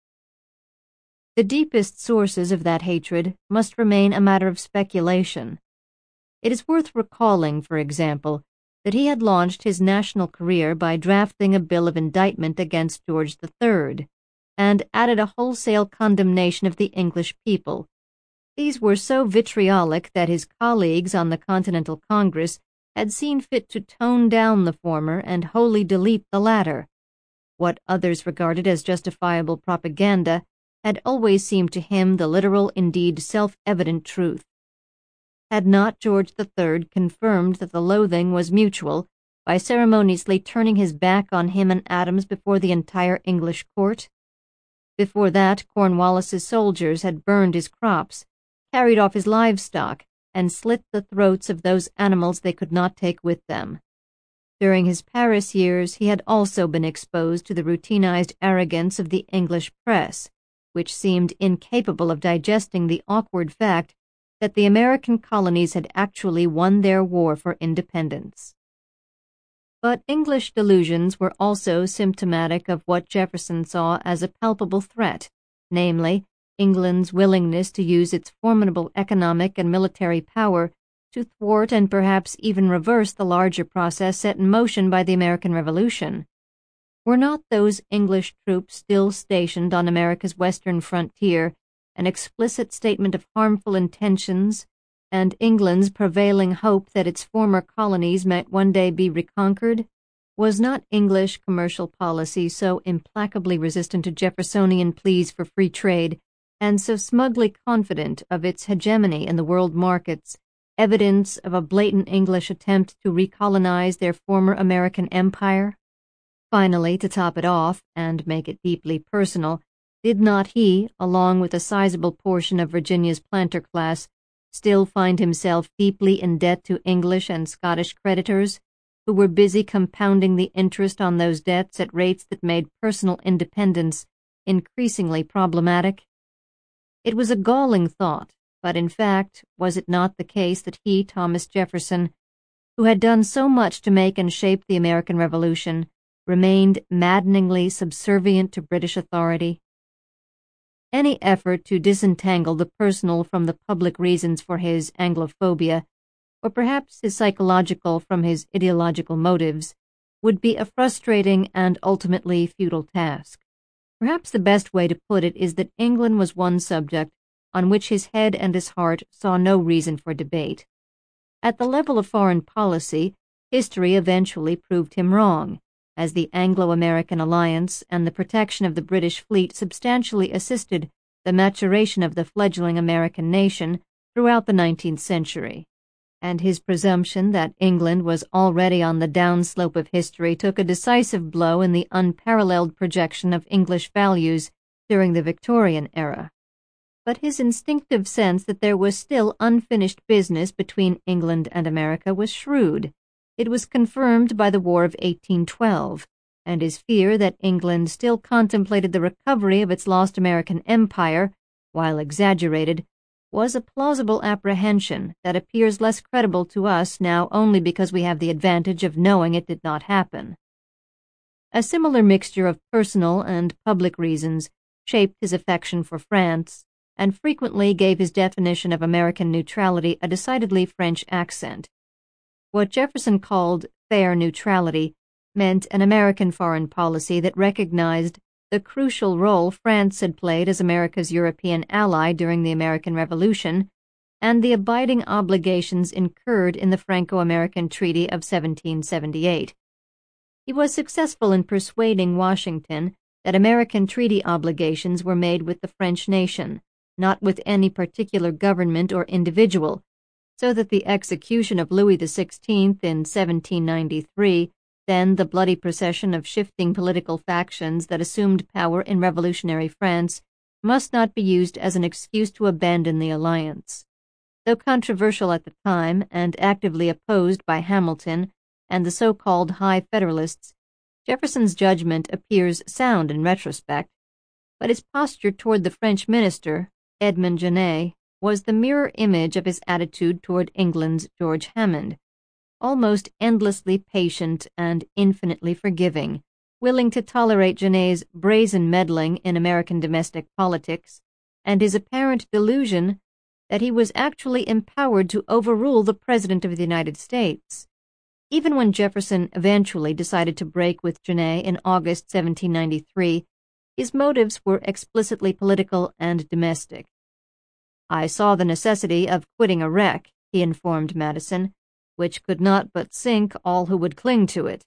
The deepest sources of that hatred must remain a matter of speculation. It is worth recalling, for example, that he had launched his national career by drafting a bill of indictment against George the Third, and added a wholesale condemnation of the English people. These were so vitriolic that his colleagues on the Continental Congress had seen fit to tone down the former and wholly delete the latter. What others regarded as justifiable propaganda had always seemed to him the literal, indeed self-evident truth. Had not George the Third confirmed that the loathing was mutual by ceremoniously turning his back on him and Adams before the entire English court? Before that, Cornwallis's soldiers had burned his crops, carried off his livestock, and slit the throats of those animals they could not take with them. During his Paris years, he had also been exposed to the routinized arrogance of the English press, which seemed incapable of digesting the awkward fact that the American colonies had actually won their war for independence. But English delusions were also symptomatic of what Jefferson saw as a palpable threat, namely, England's willingness to use its formidable economic and military power to thwart and perhaps even reverse the larger process set in motion by the American Revolution. Were not those English troops still stationed on America's western frontier an explicit statement of harmful intentions and England's prevailing hope that its former colonies might one day be reconquered? Was not English commercial policy so implacably resistant to Jeffersonian pleas for free trade and so smugly confident of its hegemony in the world markets evidence of a blatant English attempt to recolonize their former American empire? Finally, to top it off and make it deeply personal, did not he, along with a sizable portion of Virginia's planter class, still find himself deeply in debt to English and Scottish creditors, who were busy compounding the interest on those debts at rates that made personal independence increasingly problematic? It was a galling thought, but in fact, was it not the case that he, Thomas Jefferson, who had done so much to make and shape the American Revolution, remained maddeningly subservient to British authority? Any effort to disentangle the personal from the public reasons for his Anglophobia, or perhaps his psychological from his ideological motives, would be a frustrating and ultimately futile task. Perhaps the best way to put it is that England was one subject on which his head and his heart saw no reason for debate. At the level of foreign policy, history eventually proved him wrong, as the Anglo-American alliance and the protection of the British fleet substantially assisted the maturation of the fledgling American nation throughout the nineteenth century. And his presumption that England was already on the downslope of history took a decisive blow in the unparalleled projection of English values during the Victorian era. But his instinctive sense that there was still unfinished business between England and America was shrewd. It was confirmed by the War of eighteen twelve, and his fear that England still contemplated the recovery of its lost American empire, while exaggerated, was a plausible apprehension that appears less credible to us now only because we have the advantage of knowing it did not happen. A similar mixture of personal and public reasons shaped his affection for France, and frequently gave his definition of American neutrality a decidedly French accent. What Jefferson called fair neutrality meant an American foreign policy that recognized the crucial role France had played as America's European ally during the American Revolution, and the abiding obligations incurred in the Franco-American Treaty of seventeen seventy-eight. He was successful in persuading Washington that American treaty obligations were made with the French nation, not with any particular government or individual, so that the execution of Louis the Sixteenth in seventeen ninety-three, then the bloody procession of shifting political factions that assumed power in revolutionary France, must not be used as an excuse to abandon the alliance. Though controversial at the time and actively opposed by Hamilton and the so-called High Federalists, Jefferson's judgment appears sound in retrospect, but his posture toward the French minister, Edmond Genet, was the mirror image of his attitude toward England's George Hammond, almost endlessly patient and infinitely forgiving, willing to tolerate Genet's brazen meddling in American domestic politics, and his apparent delusion that he was actually empowered to overrule the President of the United States. Even when Jefferson eventually decided to break with Genet in August seventeen ninety-three, his motives were explicitly political and domestic. "I saw the necessity of quitting a wreck," he informed Madison, "which could not but sink all who would cling to it."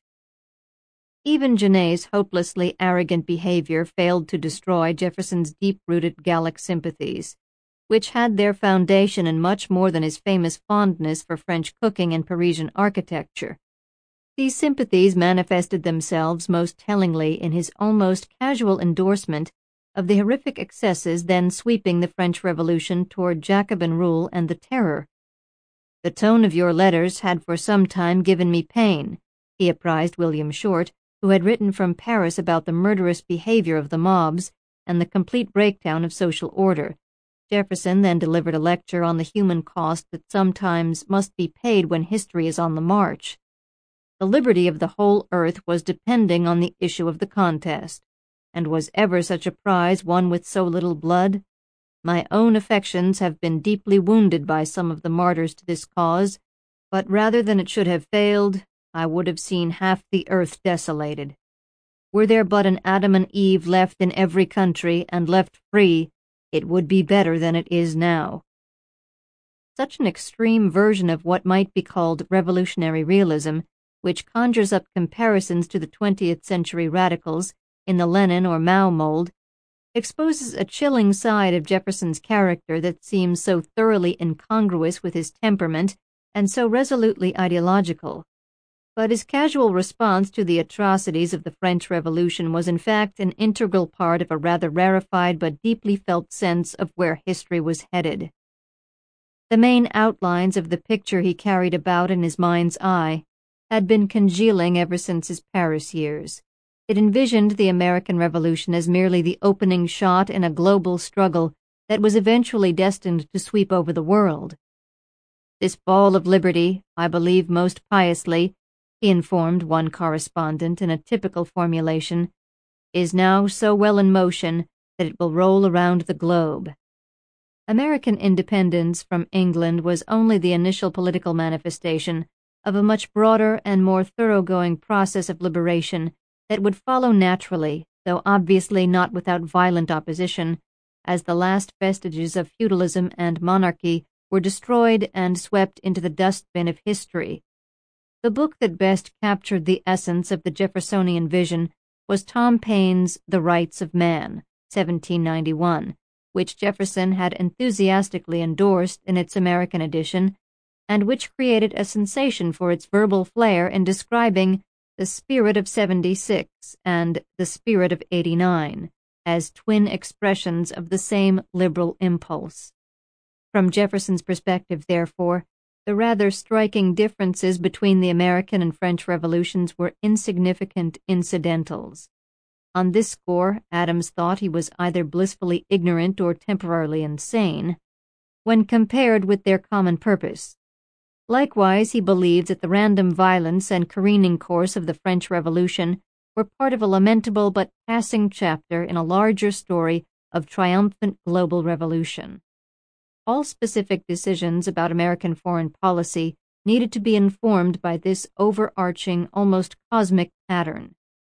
Even Genet's hopelessly arrogant behavior failed to destroy Jefferson's deep-rooted Gallic sympathies, which had their foundation in much more than his famous fondness for French cooking and Parisian architecture. These sympathies manifested themselves most tellingly in his almost casual endorsement of the horrific excesses then sweeping the French Revolution toward Jacobin rule and the Terror. "The tone of your letters had for some time given me pain," he apprised William Short, who had written from Paris about the murderous behavior of the mobs and the complete breakdown of social order. Jefferson then delivered a lecture on the human cost that sometimes must be paid when history is on the march. The liberty of the whole earth was depending on the issue of the contest, and was ever such a prize won with so little blood? My own affections have been deeply wounded by some of the martyrs to this cause, but rather than it should have failed, I would have seen half the earth desolated. Were there but an Adam and Eve left in every country, and left free, it would be better than it is now. Such an extreme version of what might be called revolutionary realism, which conjures up comparisons to the twentieth century radicals in the Lenin or Mao mold, exposes a chilling side of Jefferson's character that seems so thoroughly incongruous with his temperament and so resolutely ideological. But his casual response to the atrocities of the French Revolution was in fact an integral part of a rather rarefied but deeply felt sense of where history was headed. The main outlines of the picture he carried about in his mind's eye had been congealing ever since his Paris years. It envisioned the American Revolution as merely the opening shot in a global struggle that was eventually destined to sweep over the world. "This ball of liberty, I believe most piously," he informed one correspondent in a typical formulation, "is now so well in motion that it will roll around the globe." American independence from England was only the initial political manifestation of a much broader and more thoroughgoing process of liberation that would follow naturally, though obviously not without violent opposition, as the last vestiges of feudalism and monarchy were destroyed and swept into the dustbin of history. The book that best captured the essence of the Jeffersonian vision was Tom Paine's The Rights of Man, seventeen ninety-one, which Jefferson had enthusiastically endorsed in its American edition, and which created a sensation for its verbal flair in describing the spirit of seventy-six and the spirit of eighty-nine as twin expressions of the same liberal impulse. From Jefferson's perspective, therefore, the rather striking differences between the American and French revolutions were insignificant incidentals. On this score, Adams thought he was either blissfully ignorant or temporarily insane, when compared with their common purpose. Likewise, he believed that the random violence and careening course of the French Revolution were part of a lamentable but passing chapter in a larger story of triumphant global revolution. All specific decisions about American foreign policy needed to be informed by this overarching, almost cosmic pattern.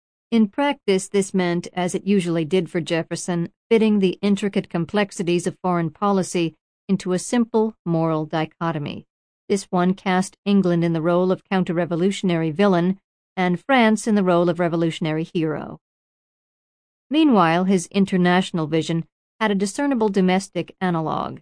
In practice, this meant, as it usually did for Jefferson, fitting the intricate complexities of foreign policy into a simple moral dichotomy. This one cast England in the role of counter-revolutionary villain and France in the role of revolutionary hero. Meanwhile, his international vision had a discernible domestic analog.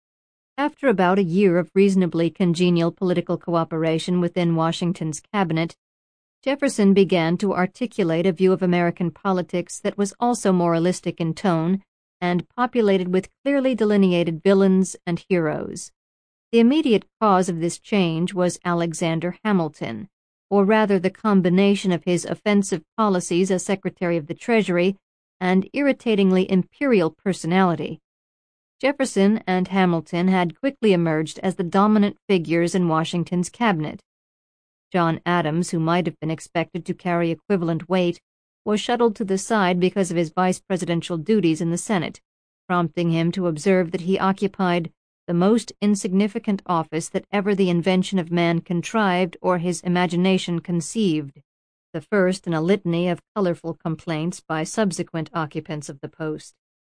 After about a year of reasonably congenial political cooperation within Washington's cabinet, Jefferson began to articulate a view of American politics that was also moralistic in tone and populated with clearly delineated villains and heroes. The immediate cause of this change was Alexander Hamilton, or rather the combination of his offensive policies as Secretary of the Treasury and irritatingly imperial personality. Jefferson and Hamilton had quickly emerged as the dominant figures in Washington's cabinet. John Adams, who might have been expected to carry equivalent weight, was shuttled to the side because of his vice presidential duties in the Senate, prompting him to observe that he occupied the most insignificant office that ever the invention of man contrived or his imagination conceived, the first in a litany of colorful complaints by subsequent occupants of the post.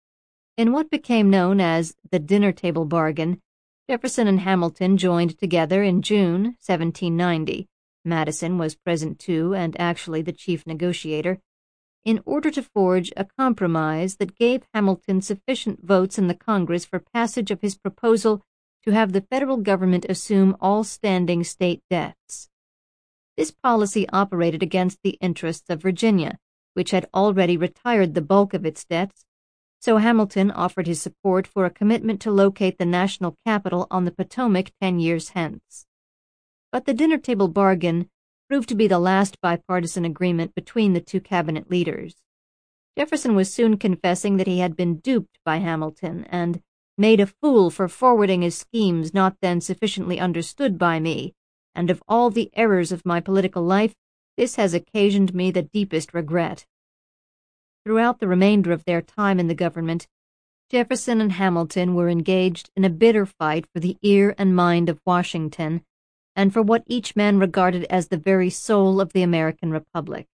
In what became known as the dinner-table bargain, Jefferson and Hamilton joined together in June seventeen ninety. Madison was present too, and actually the chief negotiator, in order to forge a compromise that gave Hamilton sufficient votes in the Congress for passage of his proposal to have the federal government assume all standing state debts. This policy operated against the interests of Virginia, which had already retired the bulk of its debts, so Hamilton offered his support for a commitment to locate the national capital on the Potomac ten years hence. But the dinner-table bargain proved to be the last bipartisan agreement between the two cabinet leaders. Jefferson was soon confessing that he had been duped by Hamilton and made a fool for forwarding his schemes not then sufficiently understood by me, and of all the errors of my political life, this has occasioned me the deepest regret. Throughout the remainder of their time in the government, Jefferson and Hamilton were engaged in a bitter fight for the ear and mind of Washington, and for what each man regarded as the very soul of the American Republic.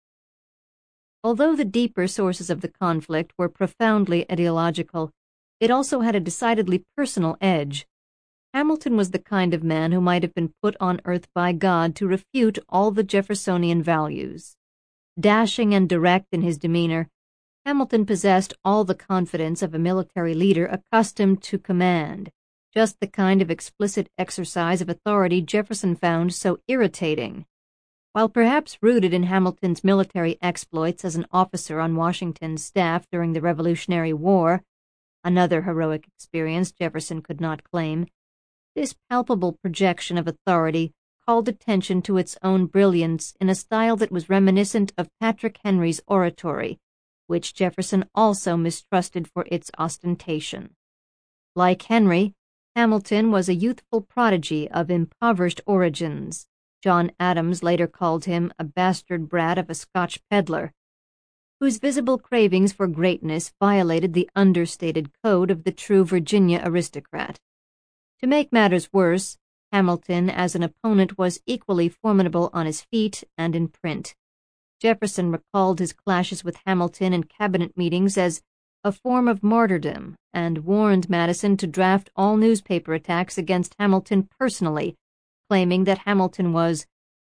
Although the deeper sources of the conflict were profoundly ideological, it also had a decidedly personal edge. Hamilton was the kind of man who might have been put on earth by God to refute all the Jeffersonian values. Dashing and direct in his demeanor, Hamilton possessed all the confidence of a military leader accustomed to command, just the kind of explicit exercise of authority Jefferson found so irritating. While perhaps rooted in Hamilton's military exploits as an officer on Washington's staff during the Revolutionary War, another heroic experience Jefferson could not claim, this palpable projection of authority called attention to its own brilliance in a style that was reminiscent of Patrick Henry's oratory, which Jefferson also mistrusted for its ostentation. Like Henry, Hamilton was a youthful prodigy of impoverished origins. John Adams later called him a bastard brat of a Scotch peddler, whose visible cravings for greatness violated the understated code of the true Virginia aristocrat. To make matters worse, Hamilton as an opponent was equally formidable on his feet and in print. Jefferson recalled his clashes with Hamilton in cabinet meetings as a form of martyrdom and warned Madison to draft all newspaper attacks against Hamilton personally, claiming that Hamilton was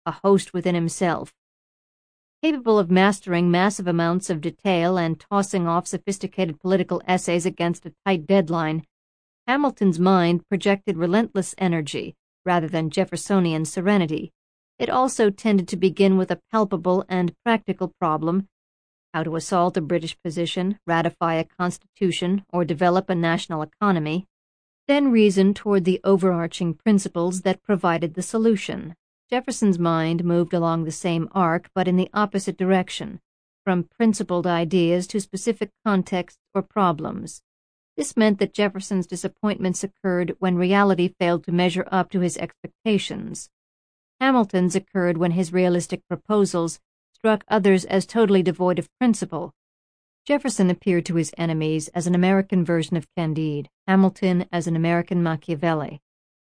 a host within himself. Capable of mastering massive amounts of detail and tossing off sophisticated political essays against a tight deadline, Hamilton's mind projected relentless energy rather than Jeffersonian serenity. It also tended to begin with a palpable and practical problem: how to assault a British position, ratify a constitution, or develop a national economy, then reason toward the overarching principles that provided the solution. Jefferson's mind moved along the same arc, but in the opposite direction, from principled ideas to specific contexts or problems. This meant that Jefferson's disappointments occurred when reality failed to measure up to his expectations. Hamilton's occurred when his realistic proposals struck others as totally devoid of principle. Jefferson appeared to his enemies as an American version of Candide, Hamilton as an American Machiavelli.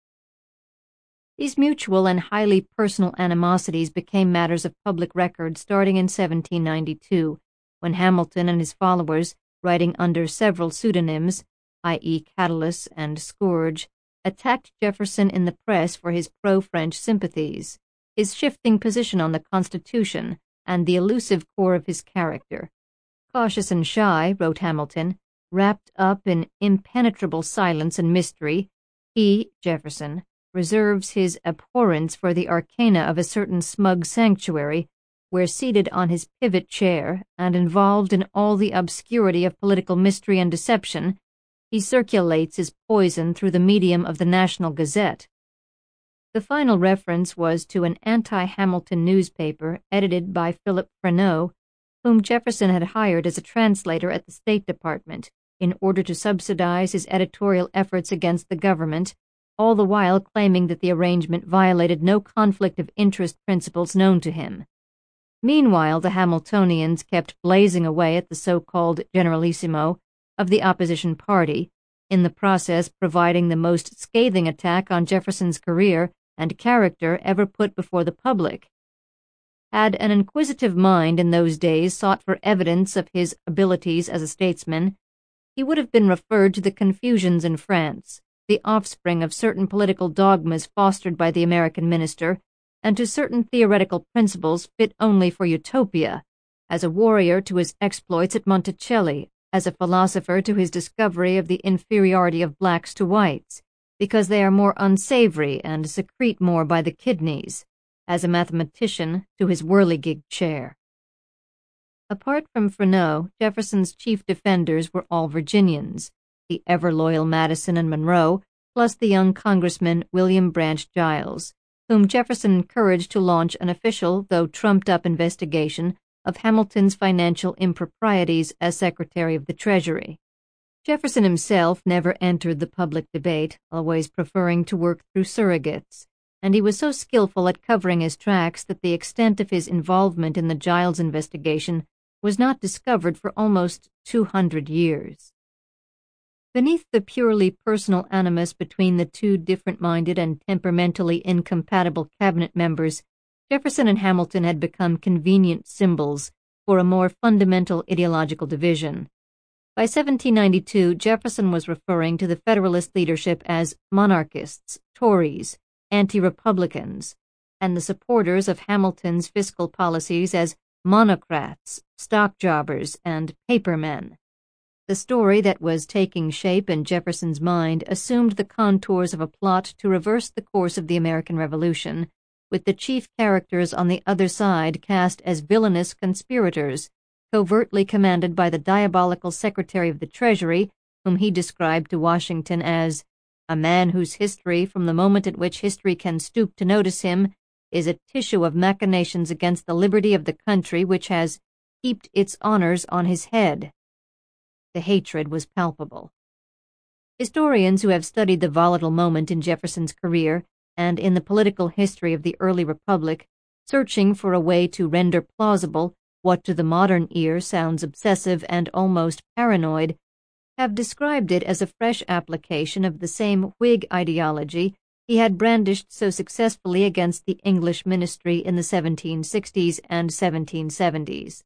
These mutual and highly personal animosities became matters of public record starting in seventeen ninety-two, when Hamilton and his followers, writing under several pseudonyms, that is. Catullus and Scourge, attacked Jefferson in the press for his pro-French sympathies, his shifting position on the Constitution, and the elusive core of his character. Cautious and shy, wrote Hamilton, wrapped up in impenetrable silence and mystery, he, Jefferson, reserves his abhorrence for the arcana of a certain smug sanctuary, where seated on his pivot chair and involved in all the obscurity of political mystery and deception, he circulates his poison through the medium of the National Gazette. The final reference was to an anti-Hamilton newspaper edited by Philip Freneau, whom Jefferson had hired as a translator at the State Department in order to subsidize his editorial efforts against the government, all the while claiming that the arrangement violated no conflict of interest principles known to him. Meanwhile, the Hamiltonians kept blazing away at the so-called Generalissimo of the opposition party, in the process providing the most scathing attack on Jefferson's career and character ever put before the public. Had an inquisitive mind in those days sought for evidence of his abilities as a statesman, he would have been referred to the confusions in France, the offspring of certain political dogmas fostered by the American minister, and to certain theoretical principles fit only for utopia, as a warrior to his exploits at Monticelli, as a philosopher to his discovery of the inferiority of blacks to whites, because they are more unsavory and secrete more by the kidneys, as a mathematician to his whirligig chair. Apart from Freneau, Jefferson's chief defenders were all Virginians, the ever-loyal Madison and Monroe, plus the young Congressman William Branch Giles, whom Jefferson encouraged to launch an official, though trumped-up investigation of Hamilton's financial improprieties as Secretary of the Treasury. Jefferson himself never entered the public debate, always preferring to work through surrogates, and he was so skillful at covering his tracks that the extent of his involvement in the Giles investigation was not discovered for almost two hundred years. Beneath the purely personal animus between the two different-minded and temperamentally incompatible cabinet members, Jefferson and Hamilton had become convenient symbols for a more fundamental ideological division. By seventeen ninety-two, Jefferson was referring to the Federalist leadership as monarchists, Tories, anti-republicans, and the supporters of Hamilton's fiscal policies as monocrats, stock jobbers, and papermen. The story that was taking shape in Jefferson's mind assumed the contours of a plot to reverse the course of the American Revolution, with the chief characters on the other side cast as villainous conspirators, covertly commanded by the diabolical Secretary of the Treasury, whom he described to Washington as a man whose history, from the moment at which history can stoop to notice him, is a tissue of machinations against the liberty of the country which has heaped its honors on his head. The hatred was palpable. Historians who have studied the volatile moment in Jefferson's career and in the political history of the early republic, searching for a way to render plausible what to the modern ear sounds obsessive and almost paranoid, have described it as a fresh application of the same Whig ideology he had brandished so successfully against the English ministry in the seventeen sixties and seventeen seventies.